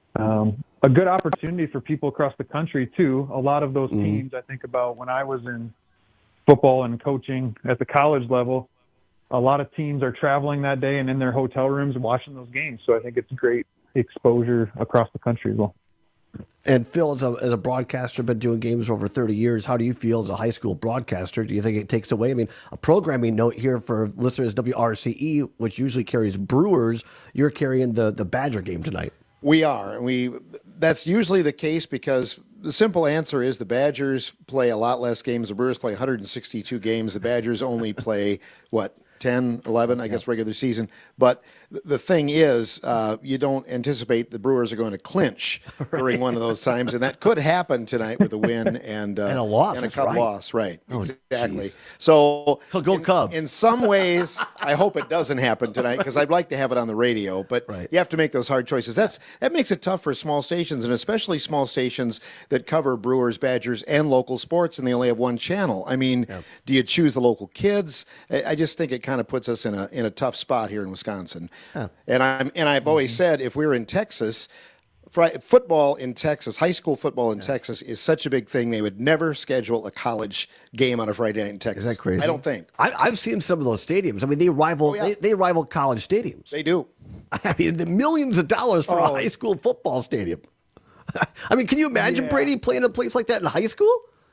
a good opportunity for people across the country too. A lot of those teams, I think about when I was in football and coaching at the college level, a lot of teams are traveling that day and in their hotel rooms watching those games. So I think it's great exposure across the country as well. And Phil, as a broadcaster, been doing games for over 30 years. How do you feel as a high school broadcaster? Do you think it takes away? I mean, a programming note here for listeners, WRCE, which usually carries Brewers, you're carrying the Badger game tonight. We are. That's usually the case because the simple answer is the Badgers play a lot less games. The Brewers play 162 games. The Badgers only play, 10, 11, I guess, regular season. But the thing is, you don't anticipate the Brewers are going to clinch during one of those times, and that could happen tonight with a win and a loss. And a cup loss, right? Oh, exactly. Geez. So go Cubs. In some ways, I hope it doesn't happen tonight because I'd like to have it on the radio, but you have to make those hard choices. That makes it tough for small stations, and especially small stations that cover Brewers, Badgers, and local sports, and they only have one channel. I mean, do you choose the local kids? I just think it kind of puts us in a tough spot here in Wisconsin. And I've always said if we were in Texas, football in Texas, high school football in Texas is such a big thing. They would never schedule a college game on a Friday night in Texas. Is that crazy? I don't think. I've seen some of those stadiums. I mean, they rival they rival college stadiums. They do. I mean, the millions of dollars for a high school football stadium. I mean, can you imagine Brady playing a place like that in high school?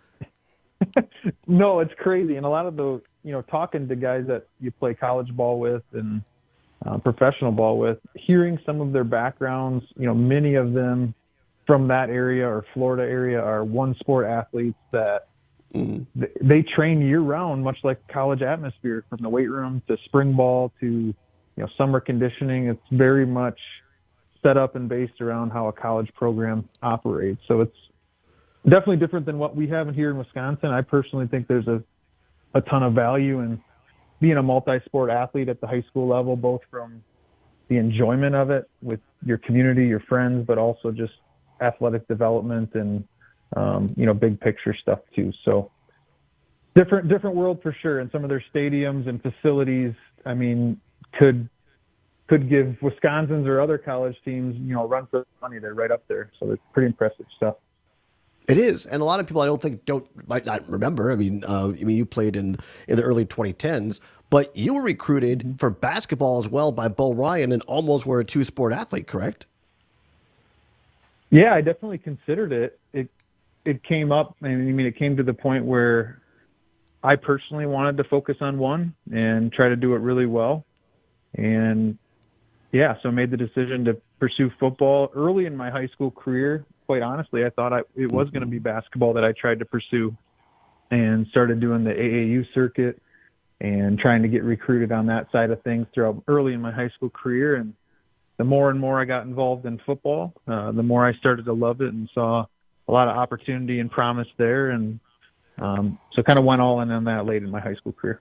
No, it's crazy. And a lot of the, talking to guys that you play college ball with and professional ball with, hearing some of their backgrounds, many of them from that area or Florida area are one sport athletes that they train year round, much like college atmosphere, from the weight room to spring ball to, summer conditioning. It's very much set up and based around how a college program operates. So it's definitely different than what we have here in Wisconsin. I personally think there's a ton of value in being a multi-sport athlete at the high school level, both from the enjoyment of it with your community, your friends, but also just athletic development and, big picture stuff too. So different world for sure. And some of their stadiums and facilities, I mean, could give Wisconsin's or other college teams, a run for money. They're right up there. So it's pretty impressive stuff. It is, and a lot of people I don't think might not remember. I mean, you played in the early 2010s, but you were recruited for basketball as well by Bo Ryan and almost were a two-sport athlete, correct? Yeah, I definitely considered it. It came up, it came to the point where I personally wanted to focus on one and try to do it really well. And yeah, so I made the decision to pursue football early in my high school career. Quite honestly, I thought it was going to be basketball that I tried to pursue, and started doing the AAU circuit and trying to get recruited on that side of things throughout early in my high school career. And the more and more I got involved in football, the more I started to love it and saw a lot of opportunity and promise there. And so kind of went all in on that late in my high school career.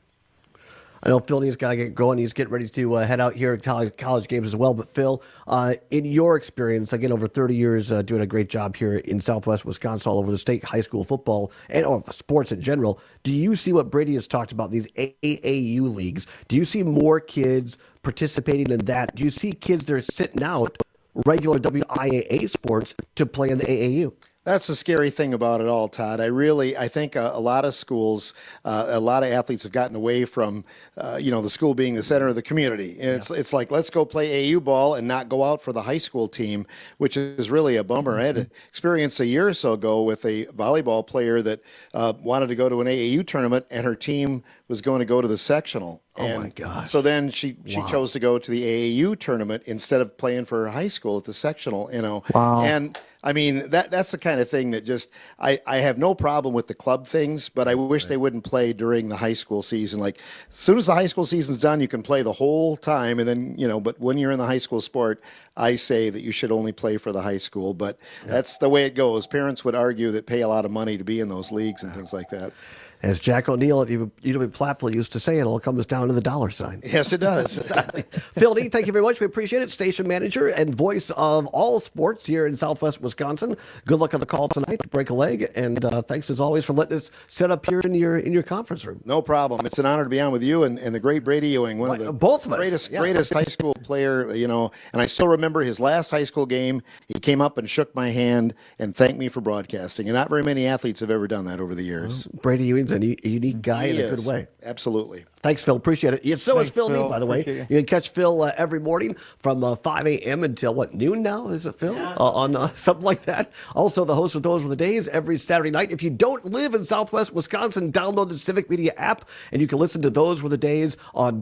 I know Phil needs to get going. He's getting ready to head out here at college games as well. But Phil, in your experience, again, over 30 years doing a great job here in Southwest Wisconsin, all over the state, high school football and sports in general, do you see what Brady has talked about, these AAU leagues? Do you see more kids participating in that? Do you see kids that are sitting out regular WIAA sports to play in the AAU? That's the scary thing about it all, Todd. I think a lot of schools, a lot of athletes have gotten away from, the school being the center of the community. And it's like, let's go play AAU ball and not go out for the high school team, which is really a bummer. I had an experience a year or so ago with a volleyball player that wanted to go to an AAU tournament, and her team was going to go to the sectional. Oh, my gosh. So then she chose to go to the AAU tournament instead of playing for her high school at the sectional, Wow. And I mean, that's the kind of thing that just, I have no problem with the club things, but I wish they wouldn't play during the high school season. Like, as soon as the high school season's done, you can play the whole time. And then, but when you're in the high school sport, I say that you should only play for the high school. But that's the way it goes. Parents would argue that pay a lot of money to be in those leagues and things like that. As Jack O'Neill at UW Platteville used to say, it all comes down to the dollar sign. Yes, it does. Exactly. Phil D, thank you very much. We appreciate it. Station manager and voice of all sports here in Southwest Wisconsin. Good luck on the call tonight to break a leg. And thanks, as always, for letting us sit up here in your conference room. No problem. It's an honor to be on with you and the great Brady Ewing, one of the both of us. greatest high school player, and I still remember his last high school game. He came up and shook my hand and thanked me for broadcasting. And not very many athletes have ever done that over the years. Well, Brady Ewing's a unique guy in a good way. Absolutely. Thanks, Phil. Appreciate it. So is Phil Neal, by the way. You can catch Phil every morning from 5 a.m. until, noon now? Is it, Phil? Yeah. On something like that. Also, the host of Those Were the Days every Saturday night. If you don't live in Southwest Wisconsin, download the Civic Media app, and you can listen to Those Were the Days on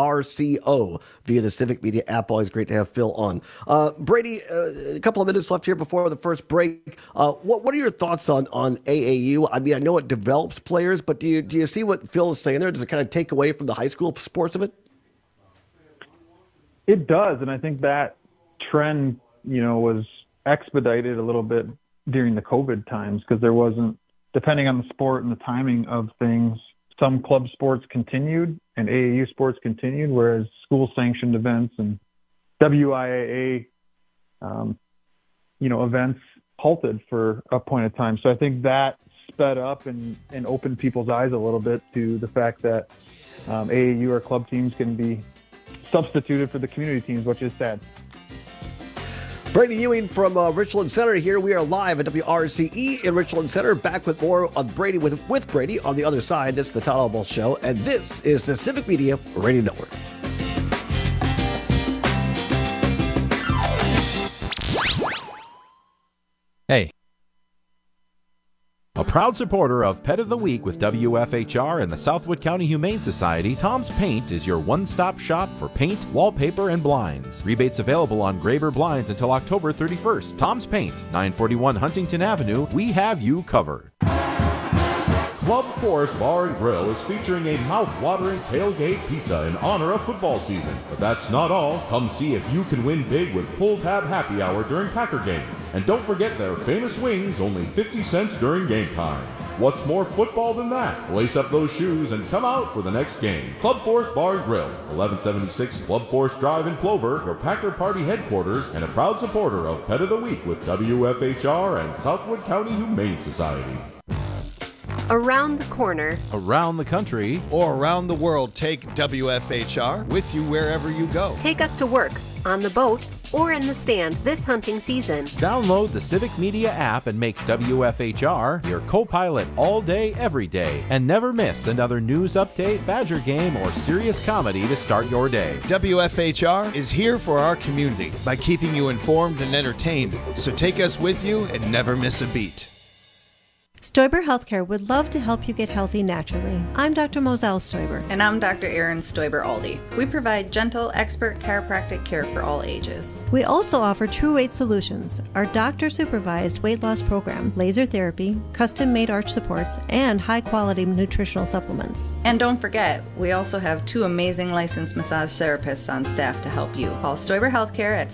WRCO via the Civic Media app. Always great to have Phil on. Brady, a couple of minutes left here before the first break. What are your thoughts on AAU? I mean, I know it develops players, but do you see what Phil is saying there? Does it kind of take away from the high school sports of it? It does, and I think that trend, was expedited a little bit during the COVID times, because there wasn't, depending on the sport and the timing of things, some club sports continued and AAU sports continued, whereas school-sanctioned events and WIAA, events halted for a point of time. So I think that sped up and opened people's eyes a little bit to the fact that AAU or club teams can be substituted for the community teams, which is sad. Brady Ewing from Richland Center here. We are live at WRCE in Richland Center. Back with more of Brady with Brady on the other side. This is the Todd Albaugh Show, and this is the Civic Media Radio Network. Hey. A proud supporter of Pet of the Week with WFHR and the Southwood County Humane Society, Tom's Paint is your one-stop shop for paint, wallpaper, and blinds. Rebates available on Graver blinds until October 31st. Tom's Paint, 941 Huntington Avenue. We have you covered. Club Forest Bar and Grill is featuring a mouth-watering tailgate pizza in honor of football season. But that's not all. Come see if you can win big with Pull Tab Happy Hour during Packer games. And don't forget their famous wings, only 50 cents during game time. What's more football than that? Lace up those shoes and come out for the next game. Club Forest Bar and Grill, 1176 Club Forest Drive in Plover, your Packer Party headquarters, and a proud supporter of Pet of the Week with WFHR and Southwood County Humane Society. Around the corner, around the country, or around the world, take WFHR with you wherever you go. Take us to work, on the boat, or in the stand this hunting season. Download the Civic Media app and make WFHR your co-pilot all day, every day. And never miss another news update, Badger game, or serious comedy to start your day. WFHR is here for our community by keeping you informed and entertained. So take us with you and never miss a beat. Stoiber Healthcare would love to help you get healthy naturally. I'm Dr. Moselle Stoiber. And I'm Dr. Erin Stoiber-Aldi. We provide gentle, expert chiropractic care for all ages. We also offer True Weight Solutions, our doctor-supervised weight loss program, laser therapy, custom-made arch supports, and high-quality nutritional supplements. And don't forget, we also have 2 amazing licensed massage therapists on staff to help you. Call Stoiber Healthcare at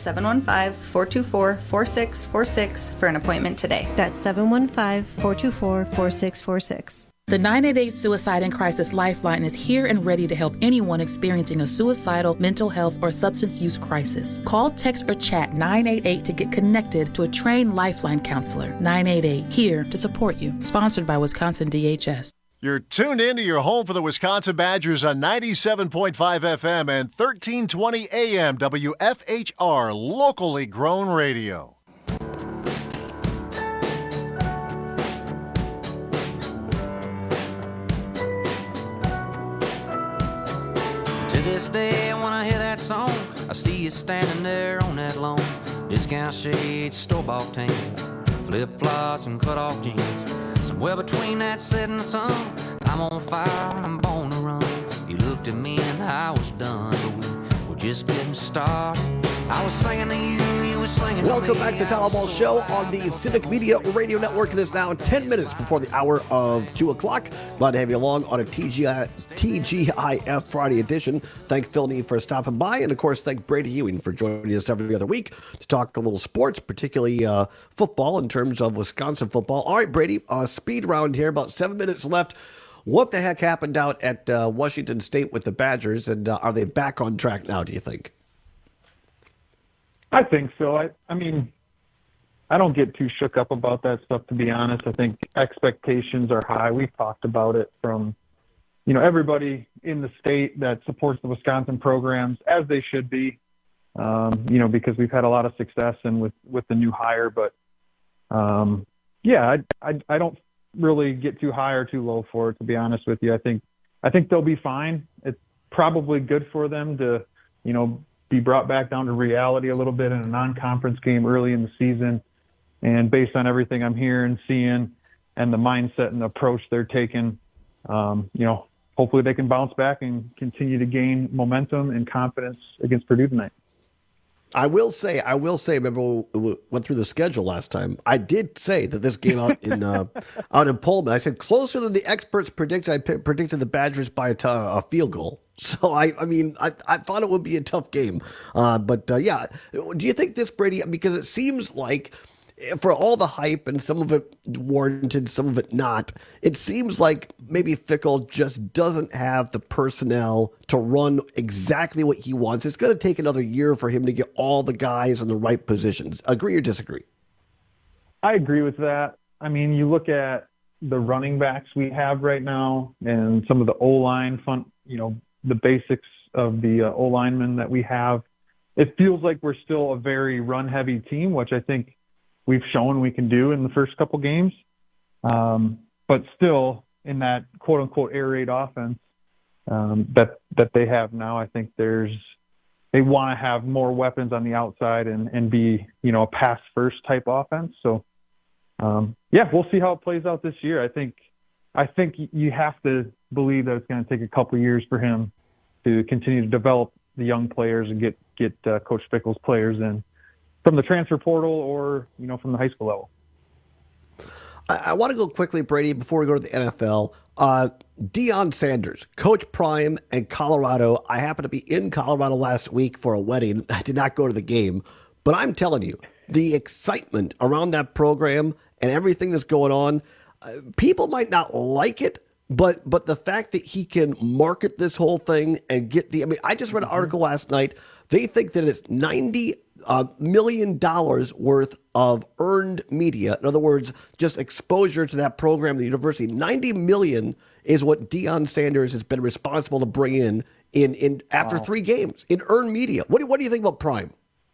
715-424-4646 for an appointment today. That's 715-424-4646. The 988 Suicide and Crisis Lifeline is here and ready to help anyone experiencing a suicidal, mental health, or substance use crisis. Call, text, or chat 988 to get connected to a trained Lifeline counselor. 988, here to support you. Sponsored by Wisconsin DHS. You're tuned in to your home for the Wisconsin Badgers on 97.5 FM and 1320 AM WFHR, locally grown radio. To this day, when I hear that song, I see you standing there on that lawn. Discount shades, store-bought tan, flip-flops and cut-off jeans. Somewhere between that setting sun, I'm on fire, I'm born to run. You looked at me and I was done, but we were just getting started. I was singing to you, you were singing to me. Welcome back to the Tyler Ball Show on the Civic Media Radio Network. It is now 10 minutes before the hour of 2 o'clock. Glad to have you along on a TGIF Friday edition. Thank Phil Neal for stopping by. And, of course, thank Brady Ewing for joining us every other week to talk a little sports, particularly football in terms of Wisconsin football. All right, Brady, speed round here, about 7 minutes left. What the heck happened out at Washington State with the Badgers, and are they back on track now, do you think? I think so. I mean, I don't get too shook up about that stuff, to be honest. I think expectations are high. We've talked about it from, everybody in the state that supports the Wisconsin programs, as they should be, because we've had a lot of success and with the new hire. But, I don't really get too high or too low for it, to be honest with you. I think they'll be fine. It's probably good for them to, be brought back down to reality a little bit in a non-conference game early in the season. And based on everything I'm hearing, seeing, and the mindset and the approach they're taking, hopefully they can bounce back and continue to gain momentum and confidence against Purdue tonight. I will say, remember we went through the schedule last time. I did say that this game out in Pullman, I said closer than the experts predicted. I predicted the Badgers by a field goal. So, I thought it would be a tough game. But do you think this, Brady, because it seems like for all the hype and some of it warranted, some of it not, it seems like maybe Fickell just doesn't have the personnel to run exactly what he wants. It's going to take another year for him to get all the guys in the right positions. Agree or disagree? I agree with that. I mean, you look at the running backs we have right now and some of the O-line the basics of the O-linemen that we have. It feels like we're still a very run-heavy team, which I think we've shown we can do in the first couple games. But still, in that quote-unquote air raid offense that they have now, I think they want to have more weapons on the outside and be, a pass-first type offense. So, we'll see how it plays out this year. I think you have to believe that it's going to take a couple years for him to continue to develop the young players and get Coach Fickell's players in from the transfer portal or, from the high school level. I want to go quickly, Brady, before we go to the NFL. Deion Sanders, Coach Prime and Colorado. I happened to be in Colorado last week for a wedding. I did not go to the game, but I'm telling you, the excitement around that program and everything that's going on, people might not like it, but the fact that he can market this whole thing and get I just read an article last night. They think that it's 90 $1 million worth of earned media. In other words, just exposure to that program, the university. $90 million is what Deion Sanders has been responsible to bring in after 3 games in earned media. What do you think about Prime?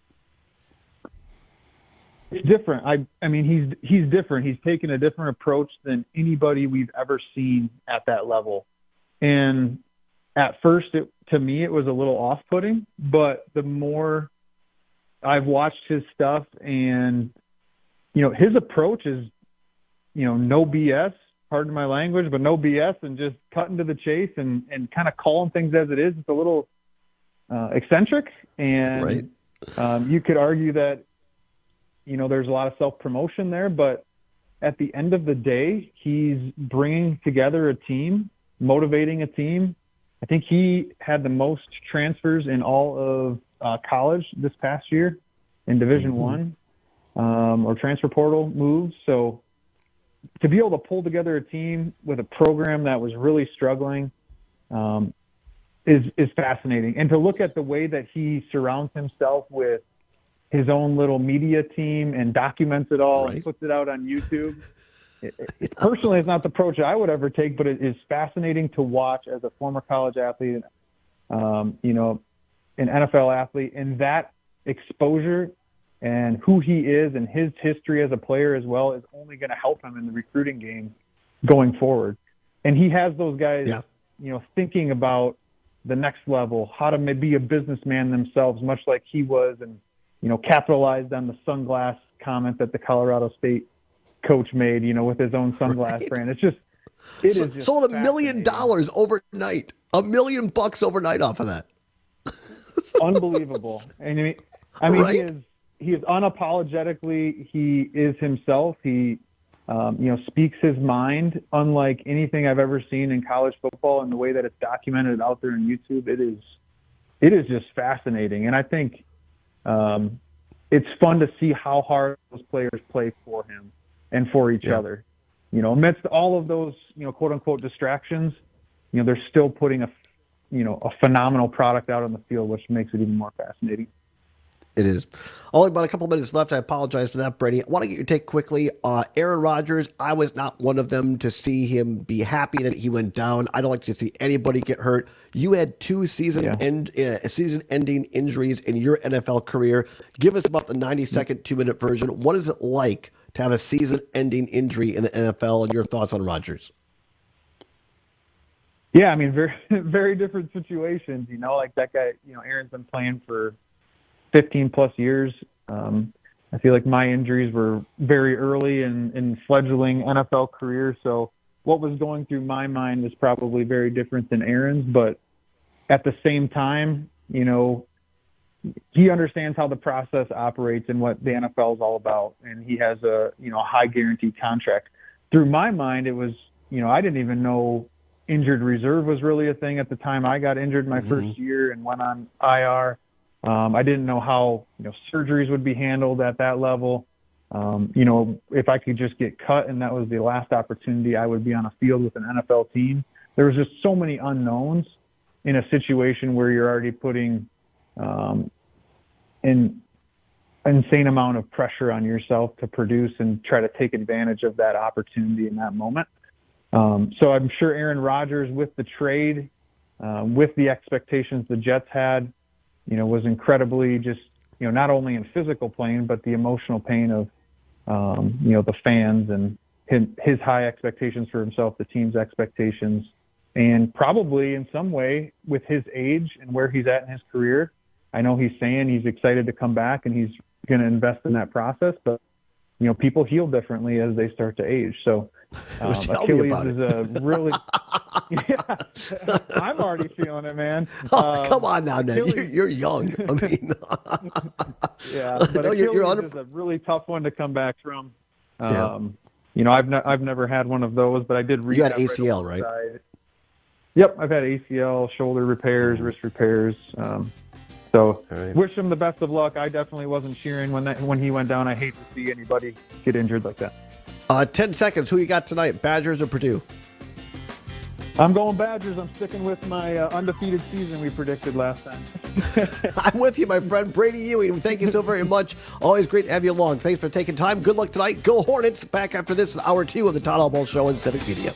It's different. I mean, he's different. He's taken a different approach than anybody we've ever seen at that level. And at first, to me, it was a little off-putting. But the more I've watched his stuff, and his approach is, no BS. Pardon my language, but no BS, and just cutting to the chase and kind of calling things as it is. It's a little eccentric, and you could argue that there's a lot of self-promotion there, but at the end of the day, he's bringing together a team, motivating a team. I think he had the most transfers in all of college this past year in Division One, or transfer portal moves. So to be able to pull together a team with a program that was really struggling is fascinating. And to look at the way that he surrounds himself with his own little media team and documents it all and puts it out on YouTube. Personally, it's not the approach I would ever take, but it is fascinating to watch as a former college athlete, an NFL athlete, and that exposure and who he is and his history as a player as well is only going to help him in the recruiting game going forward. And he has those guys, thinking about the next level, how to be a businessman themselves, much like he was, and capitalized on the sunglass comment that the Colorado State coach made, with his own sunglass brand. It is just sold $1 million overnight, $1 million overnight off of that. Unbelievable. And I mean, he is unapologetically, he is himself. He, speaks his mind, unlike anything I've ever seen in college football, and the way that it's documented out there on YouTube. It is just fascinating. And I think, it's fun to see how hard those players play for him and for each other. Amidst all of those, quote unquote distractions, they're still putting a phenomenal product out on the field, which makes it even more fascinating. It is. Only about a couple minutes left. I apologize for that, Brady. I want to get your take quickly. Aaron Rodgers, I was not one of them to see him be happy that he went down. I don't like to see anybody get hurt. You had 2 season-ending injuries in your NFL career. Give us about the 90-second, 2-minute version. What is it like to have a season-ending injury in the NFL, and your thoughts on Rodgers? Yeah, I mean, very, very different situations. Like that guy, Aaron's been playing for 15 plus years. I feel like my injuries were very early in fledgling NFL career. So what was going through my mind was probably very different than Aaron's, but at the same time, he understands how the process operates and what the NFL is all about. And he has a high guaranteed contract. Through my mind, it was, I didn't even know injured reserve was really a thing at the time I got injured my first year and went on IR. I didn't know how surgeries would be handled at that level. If I could just get cut and that was the last opportunity I would be on a field with an NFL team. There was just so many unknowns in a situation where you're already putting an insane amount of pressure on yourself to produce and try to take advantage of that opportunity in that moment. So I'm sure Aaron Rodgers, with the trade, with the expectations the Jets had, was incredibly just, not only in physical pain, but the emotional pain of, the fans and his high expectations for himself, the team's expectations, and probably in some way with his age and where he's at in his career. I know he's saying he's excited to come back and he's going to invest in that process, but people heal differently as they start to age. So Achilles is a really, I'm already feeling it, man. Come on now, Ned. You're young. I mean, but Achilles is a really tough one to come back from. I've never had one of those, but I did read. You had ACL, right? Yep, I've had ACL, shoulder repairs, wrist repairs. Wish him the best of luck. I definitely wasn't cheering when he went down. I hate to see anybody get injured like that. 10 seconds. Who you got tonight, Badgers or Purdue? I'm going Badgers. I'm sticking with my undefeated season we predicted last time. I'm with you, my friend. Brady Ewing, thank you so very much. Always great to have you along. Thanks for taking time. Good luck tonight. Go Hornets. Back after this in hour 2 of the Todd Albaugh Show in Civic Media.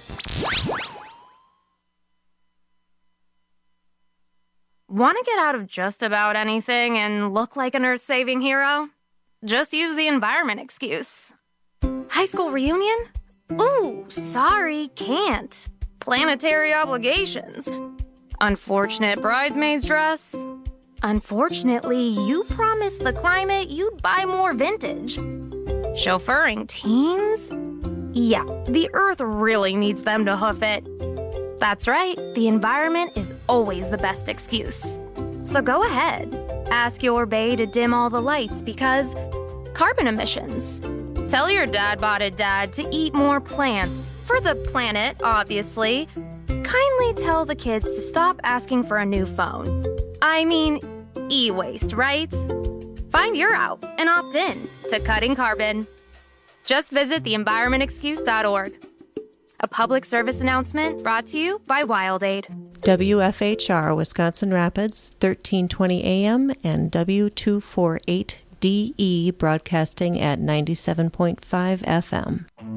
Want to get out of just about anything and look like an earth-saving hero? Just use the environment excuse. High school reunion? Ooh, sorry, can't. Planetary obligations. Unfortunate bridesmaid's dress. Unfortunately, you promised the climate you'd buy more vintage. Chauffeuring teens? Yeah, the earth really needs them to hoof it. That's right, the environment is always the best excuse. So go ahead, ask your bae to dim all the lights because carbon emissions. Tell your dad-botted dad to eat more plants, for the planet, obviously. Kindly tell the kids to stop asking for a new phone. I mean, e-waste, right? Find your out and opt in to cutting carbon. Just visit theenvironmentexcuse.org. A public service announcement brought to you by WildAid. WFHR, Wisconsin Rapids, 1320 AM and W248DE broadcasting at 97.5 FM.